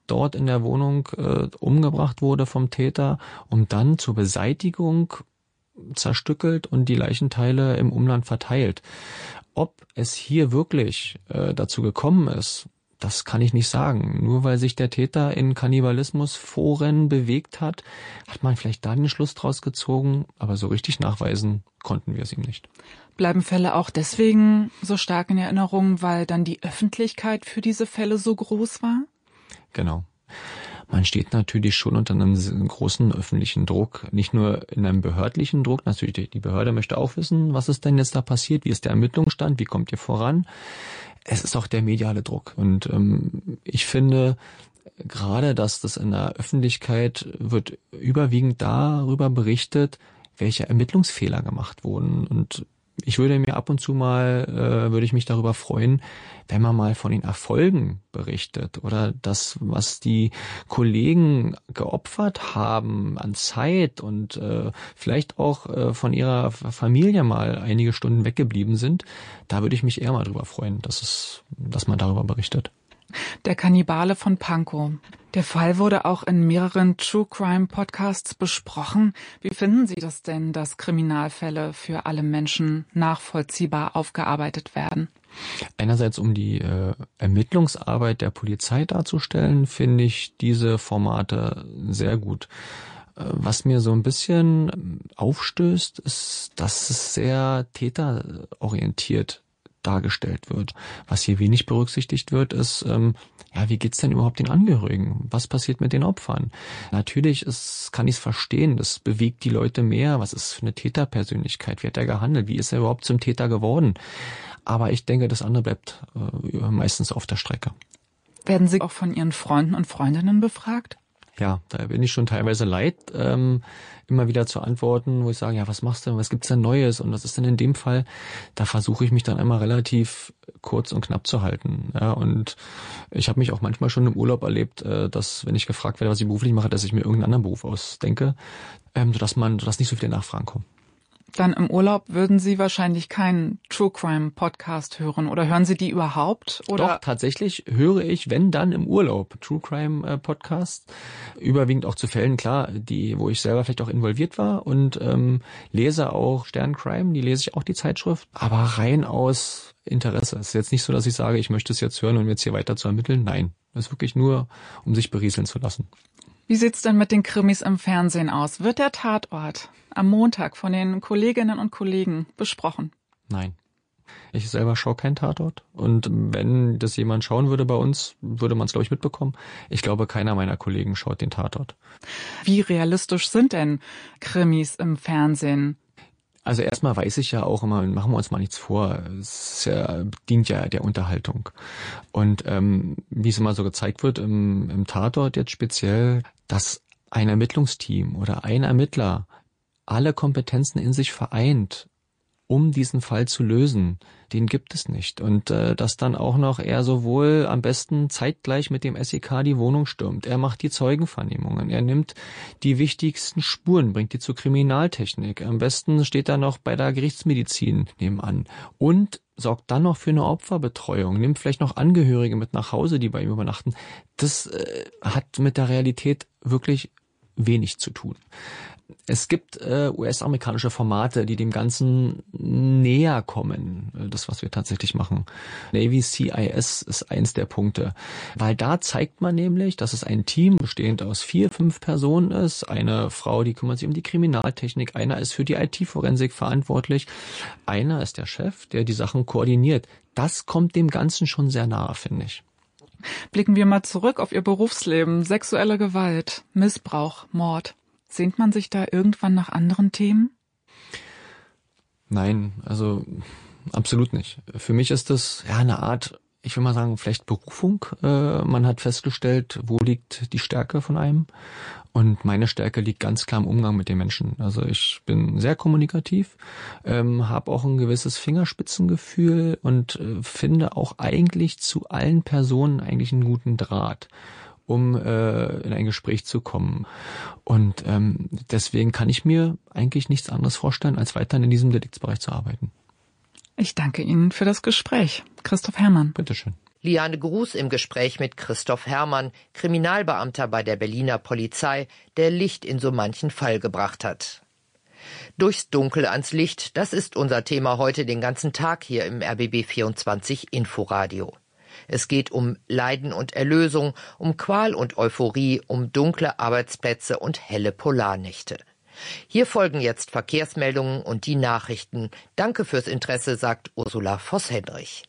dort in der Wohnung umgebracht wurde vom Täter, um dann zur Beseitigung zerstückelt und die Leichenteile im Umland verteilt. Ob es hier wirklich dazu gekommen ist, das kann ich nicht sagen. Nur weil sich der Täter in Kannibalismusforen bewegt hat, hat man vielleicht da den Schluss draus gezogen, aber so richtig nachweisen konnten wir es ihm nicht. Bleiben Fälle auch deswegen so stark in Erinnerung, weil dann die Öffentlichkeit für diese Fälle so groß war? Genau. Man steht natürlich schon unter einem großen öffentlichen Druck, nicht nur in einem behördlichen Druck. Natürlich, die Behörde möchte auch wissen, was ist denn jetzt da passiert, wie ist der Ermittlungsstand, wie kommt ihr voran. Es ist auch der mediale Druck. Und ich finde gerade, dass das in der Öffentlichkeit wird überwiegend darüber berichtet, welche Ermittlungsfehler gemacht wurden. Und ich würde mir ab und zu mal, würde ich mich darüber freuen, wenn man mal von den Erfolgen berichtet oder das, was die Kollegen geopfert haben an Zeit und vielleicht auch von ihrer Familie mal einige Stunden weggeblieben sind. Da würde ich mich eher mal drüber freuen, dass man darüber berichtet. Der Kannibale von Pankow. Der Fall wurde auch in mehreren True-Crime-Podcasts besprochen. Wie finden Sie das denn, dass Kriminalfälle für alle Menschen nachvollziehbar aufgearbeitet werden? Einerseits, um die Ermittlungsarbeit der Polizei darzustellen, finde ich diese Formate sehr gut. Was mir so ein bisschen aufstößt, ist, dass es sehr täterorientiert dargestellt wird. Was hier wenig berücksichtigt wird, ist, wie geht's denn überhaupt den Angehörigen? Was passiert mit den Opfern? Natürlich kann ich es verstehen, das bewegt die Leute mehr. Was ist für eine Täterpersönlichkeit? Wie hat er gehandelt? Wie ist er überhaupt zum Täter geworden? Aber ich denke, das andere bleibt meistens auf der Strecke. Werden Sie auch von Ihren Freunden und Freundinnen befragt? Ja, da bin ich schon teilweise leid, immer wieder zu antworten, wo ich sage, ja, was machst du, was gibt's denn Neues und was ist denn in dem Fall? Da versuche ich mich dann einmal relativ kurz und knapp zu halten. Ja, und ich habe mich auch manchmal schon im Urlaub erlebt, dass, wenn ich gefragt werde, was ich beruflich mache, dass ich mir irgendeinen anderen Beruf ausdenke, sodass nicht so viele Nachfragen kommen. Dann im Urlaub würden Sie wahrscheinlich keinen True-Crime-Podcast hören. Oder hören Sie die überhaupt? Oder? Doch, tatsächlich höre ich, wenn dann im Urlaub, True-Crime-Podcasts. Überwiegend auch zu Fällen, klar, wo ich selber vielleicht auch involviert war. Und lese auch Stern-Crime, die lese ich auch, die Zeitschrift. Aber rein aus Interesse. Es ist jetzt nicht so, dass ich sage, ich möchte es jetzt hören, um jetzt hier weiter zu ermitteln. Nein, das ist wirklich nur, um sich berieseln zu lassen. Wie sieht's denn mit den Krimis im Fernsehen aus? Wird der Tatort am Montag von den Kolleginnen und Kollegen besprochen? Nein. Ich selber schaue keinen Tatort. Und wenn das jemand schauen würde bei uns, würde man es, glaube ich, mitbekommen. Ich glaube, keiner meiner Kollegen schaut den Tatort. Wie realistisch sind denn Krimis im Fernsehen? Also erstmal weiß ich ja auch immer, machen wir uns mal nichts vor, es dient ja der Unterhaltung. Und wie es immer so gezeigt wird im Tatort jetzt speziell, dass ein Ermittlungsteam oder ein Ermittler alle Kompetenzen in sich vereint, um diesen Fall zu lösen, den gibt es nicht. Und dass dann auch noch er sowohl am besten zeitgleich mit dem SEK die Wohnung stürmt, er macht die Zeugenvernehmungen, er nimmt die wichtigsten Spuren, bringt die zur Kriminaltechnik, am besten steht er noch bei der Gerichtsmedizin nebenan und sorgt dann noch für eine Opferbetreuung, nimmt vielleicht noch Angehörige mit nach Hause, die bei ihm übernachten. Das hat mit der Realität wirklich wenig zu tun. Es gibt US-amerikanische Formate, die dem Ganzen näher kommen, das, was wir tatsächlich machen. Navy CIS ist eins der Punkte, weil da zeigt man nämlich, dass es ein Team bestehend aus 4-5 Personen ist. Eine Frau, die kümmert sich um die Kriminaltechnik, einer ist für die IT-Forensik verantwortlich, einer ist der Chef, der die Sachen koordiniert. Das kommt dem Ganzen schon sehr nahe, finde ich. Blicken wir mal zurück auf Ihr Berufsleben. Sexuelle Gewalt, Missbrauch, Mord. Sehnt man sich da irgendwann nach anderen Themen? Nein, also absolut nicht. Für mich ist das eine Art, ich will mal sagen, vielleicht Berufung. Man hat festgestellt, wo liegt die Stärke von einem. Und meine Stärke liegt ganz klar im Umgang mit den Menschen. Also ich bin sehr kommunikativ, habe auch ein gewisses Fingerspitzengefühl und finde auch eigentlich zu allen Personen eigentlich einen guten Draht, um in ein Gespräch zu kommen. Und deswegen kann ich mir eigentlich nichts anderes vorstellen, als weiterhin in diesem Deliktsbereich zu arbeiten. Ich danke Ihnen für das Gespräch. Christoph Herrmann. Bitteschön. Liane Gruß im Gespräch mit Christoph Herrmann, Kriminalbeamter bei der Berliner Polizei, der Licht in so manchen Fall gebracht hat. Durchs Dunkel ans Licht, das ist unser Thema heute den ganzen Tag hier im RBB 24 Inforadio. Es geht um Leiden und Erlösung, um Qual und Euphorie, um dunkle Arbeitsplätze und helle Polarnächte. Hier folgen jetzt Verkehrsmeldungen und die Nachrichten. Danke fürs Interesse, sagt Ursula Voss-Henrich.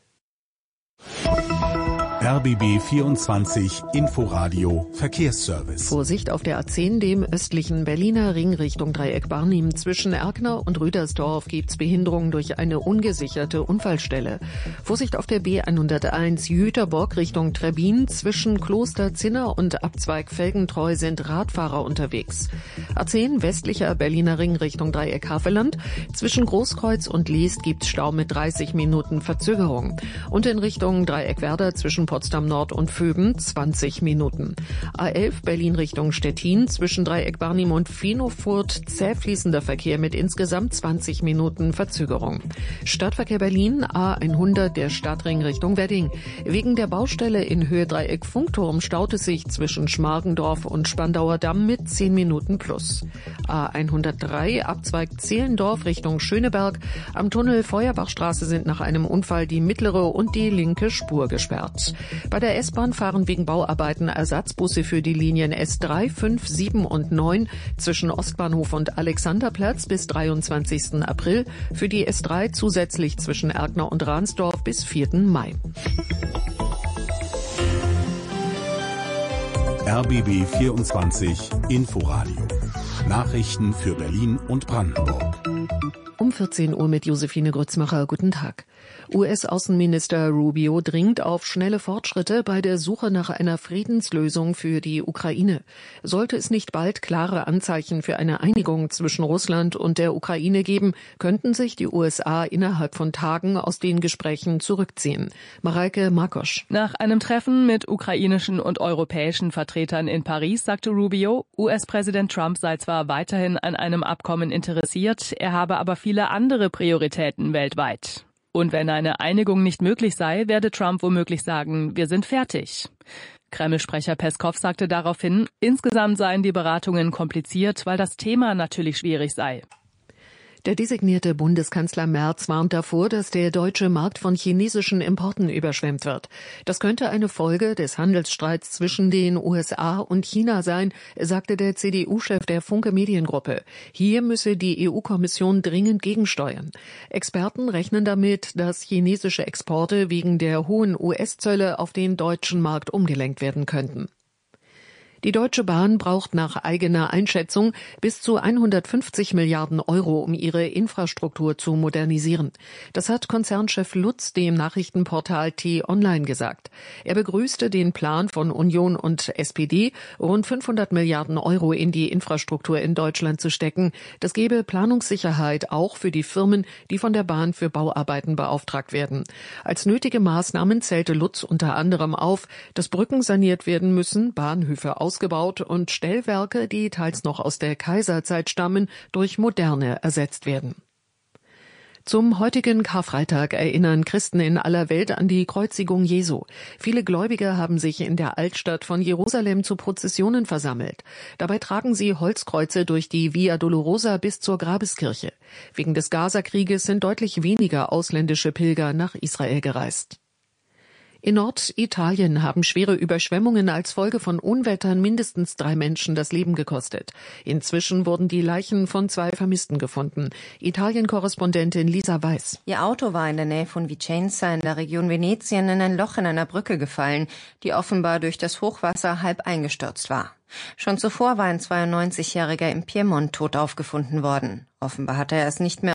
RBB 24 Inforadio Verkehrsservice. Vorsicht auf der A10, dem östlichen Berliner Ring Richtung Dreieck Barnim. Zwischen Erkner und Rüdersdorf gibt's Behinderungen durch eine ungesicherte Unfallstelle. Vorsicht auf der B101 Jüterbock Richtung Trebbin. Zwischen Kloster Zinner und Abzweig Felgentreu sind Radfahrer unterwegs. A10 westlicher Berliner Ring Richtung Dreieck Havelland. Zwischen Großkreuz und Leest gibt's Stau mit 30 Minuten Verzögerung. Und in Richtung Dreieck Werder zwischen Potsdam Nord und Vöben 20 Minuten. A11 Berlin Richtung Stettin zwischen Dreieck Barnim und Finofurt zäh fließender Verkehr mit insgesamt 20 Minuten Verzögerung. Stadtverkehr Berlin A100 der Stadtring Richtung Wedding. Wegen der Baustelle in Höhe Dreieck Funkturm staut es sich zwischen Schmargendorf und Spandauer Damm mit 10 Minuten plus. A103 Abzweig Zehlendorf Richtung Schöneberg. Am Tunnel Feuerbachstraße sind nach einem Unfall die mittlere und die linke Spur gesperrt. Bei der S-Bahn fahren wegen Bauarbeiten Ersatzbusse für die Linien S3, 5, 7 und 9 zwischen Ostbahnhof und Alexanderplatz bis 23. April, für die S3 zusätzlich zwischen Erkner und Ransdorf bis 4. Mai. RBB 24 Inforadio. Nachrichten für Berlin und Brandenburg. Um 14 Uhr mit Josephine Grützmacher. Guten Tag. US-Außenminister Rubio dringt auf schnelle Fortschritte bei der Suche nach einer Friedenslösung für die Ukraine. Sollte es nicht bald klare Anzeichen für eine Einigung zwischen Russland und der Ukraine geben, könnten sich die USA innerhalb von Tagen aus den Gesprächen zurückziehen. Mareike Markosch. Nach einem Treffen mit ukrainischen und europäischen Vertretern in Paris sagte Rubio, US-Präsident Trump sei zwar weiterhin an einem Abkommen interessiert, er habe aber viele andere Prioritäten weltweit. Und wenn eine Einigung nicht möglich sei, werde Trump womöglich sagen, wir sind fertig. Kreml-Sprecher Peskow sagte daraufhin, insgesamt seien die Beratungen kompliziert, weil das Thema natürlich schwierig sei. Der designierte Bundeskanzler Merz warnt davor, dass der deutsche Markt von chinesischen Importen überschwemmt wird. Das könnte eine Folge des Handelsstreits zwischen den USA und China sein, sagte der CDU-Chef der Funke Mediengruppe. Hier müsse die EU-Kommission dringend gegensteuern. Experten rechnen damit, dass chinesische Exporte wegen der hohen US-Zölle auf den deutschen Markt umgelenkt werden könnten. Die Deutsche Bahn braucht nach eigener Einschätzung bis zu 150 Milliarden Euro, um ihre Infrastruktur zu modernisieren. Das hat Konzernchef Lutz dem Nachrichtenportal T-Online gesagt. Er begrüßte den Plan von Union und SPD, rund 500 Milliarden Euro in die Infrastruktur in Deutschland zu stecken. Das gebe Planungssicherheit auch für die Firmen, die von der Bahn für Bauarbeiten beauftragt werden. Als nötige Maßnahmen zählte Lutz unter anderem auf, dass Brücken saniert werden müssen, Bahnhöfe ausgebaut und Stellwerke, die teils noch aus der Kaiserzeit stammen, durch moderne ersetzt werden. Zum heutigen Karfreitag erinnern Christen in aller Welt an die Kreuzigung Jesu. Viele Gläubige haben sich in der Altstadt von Jerusalem zu Prozessionen versammelt. Dabei tragen sie Holzkreuze durch die Via Dolorosa bis zur Grabeskirche. Wegen des Gazakrieges sind deutlich weniger ausländische Pilger nach Israel gereist. In Norditalien haben schwere Überschwemmungen als Folge von Unwettern mindestens 3 Menschen das Leben gekostet. Inzwischen wurden die Leichen von 2 Vermissten gefunden. Italien-Korrespondentin Lisa Weiß. Ihr Auto war in der Nähe von Vicenza in der Region Venetien in ein Loch in einer Brücke gefallen, die offenbar durch das Hochwasser halb eingestürzt war. Schon zuvor war ein 92-Jähriger im Piemont tot aufgefunden worden. Offenbar hatte er es nicht mehr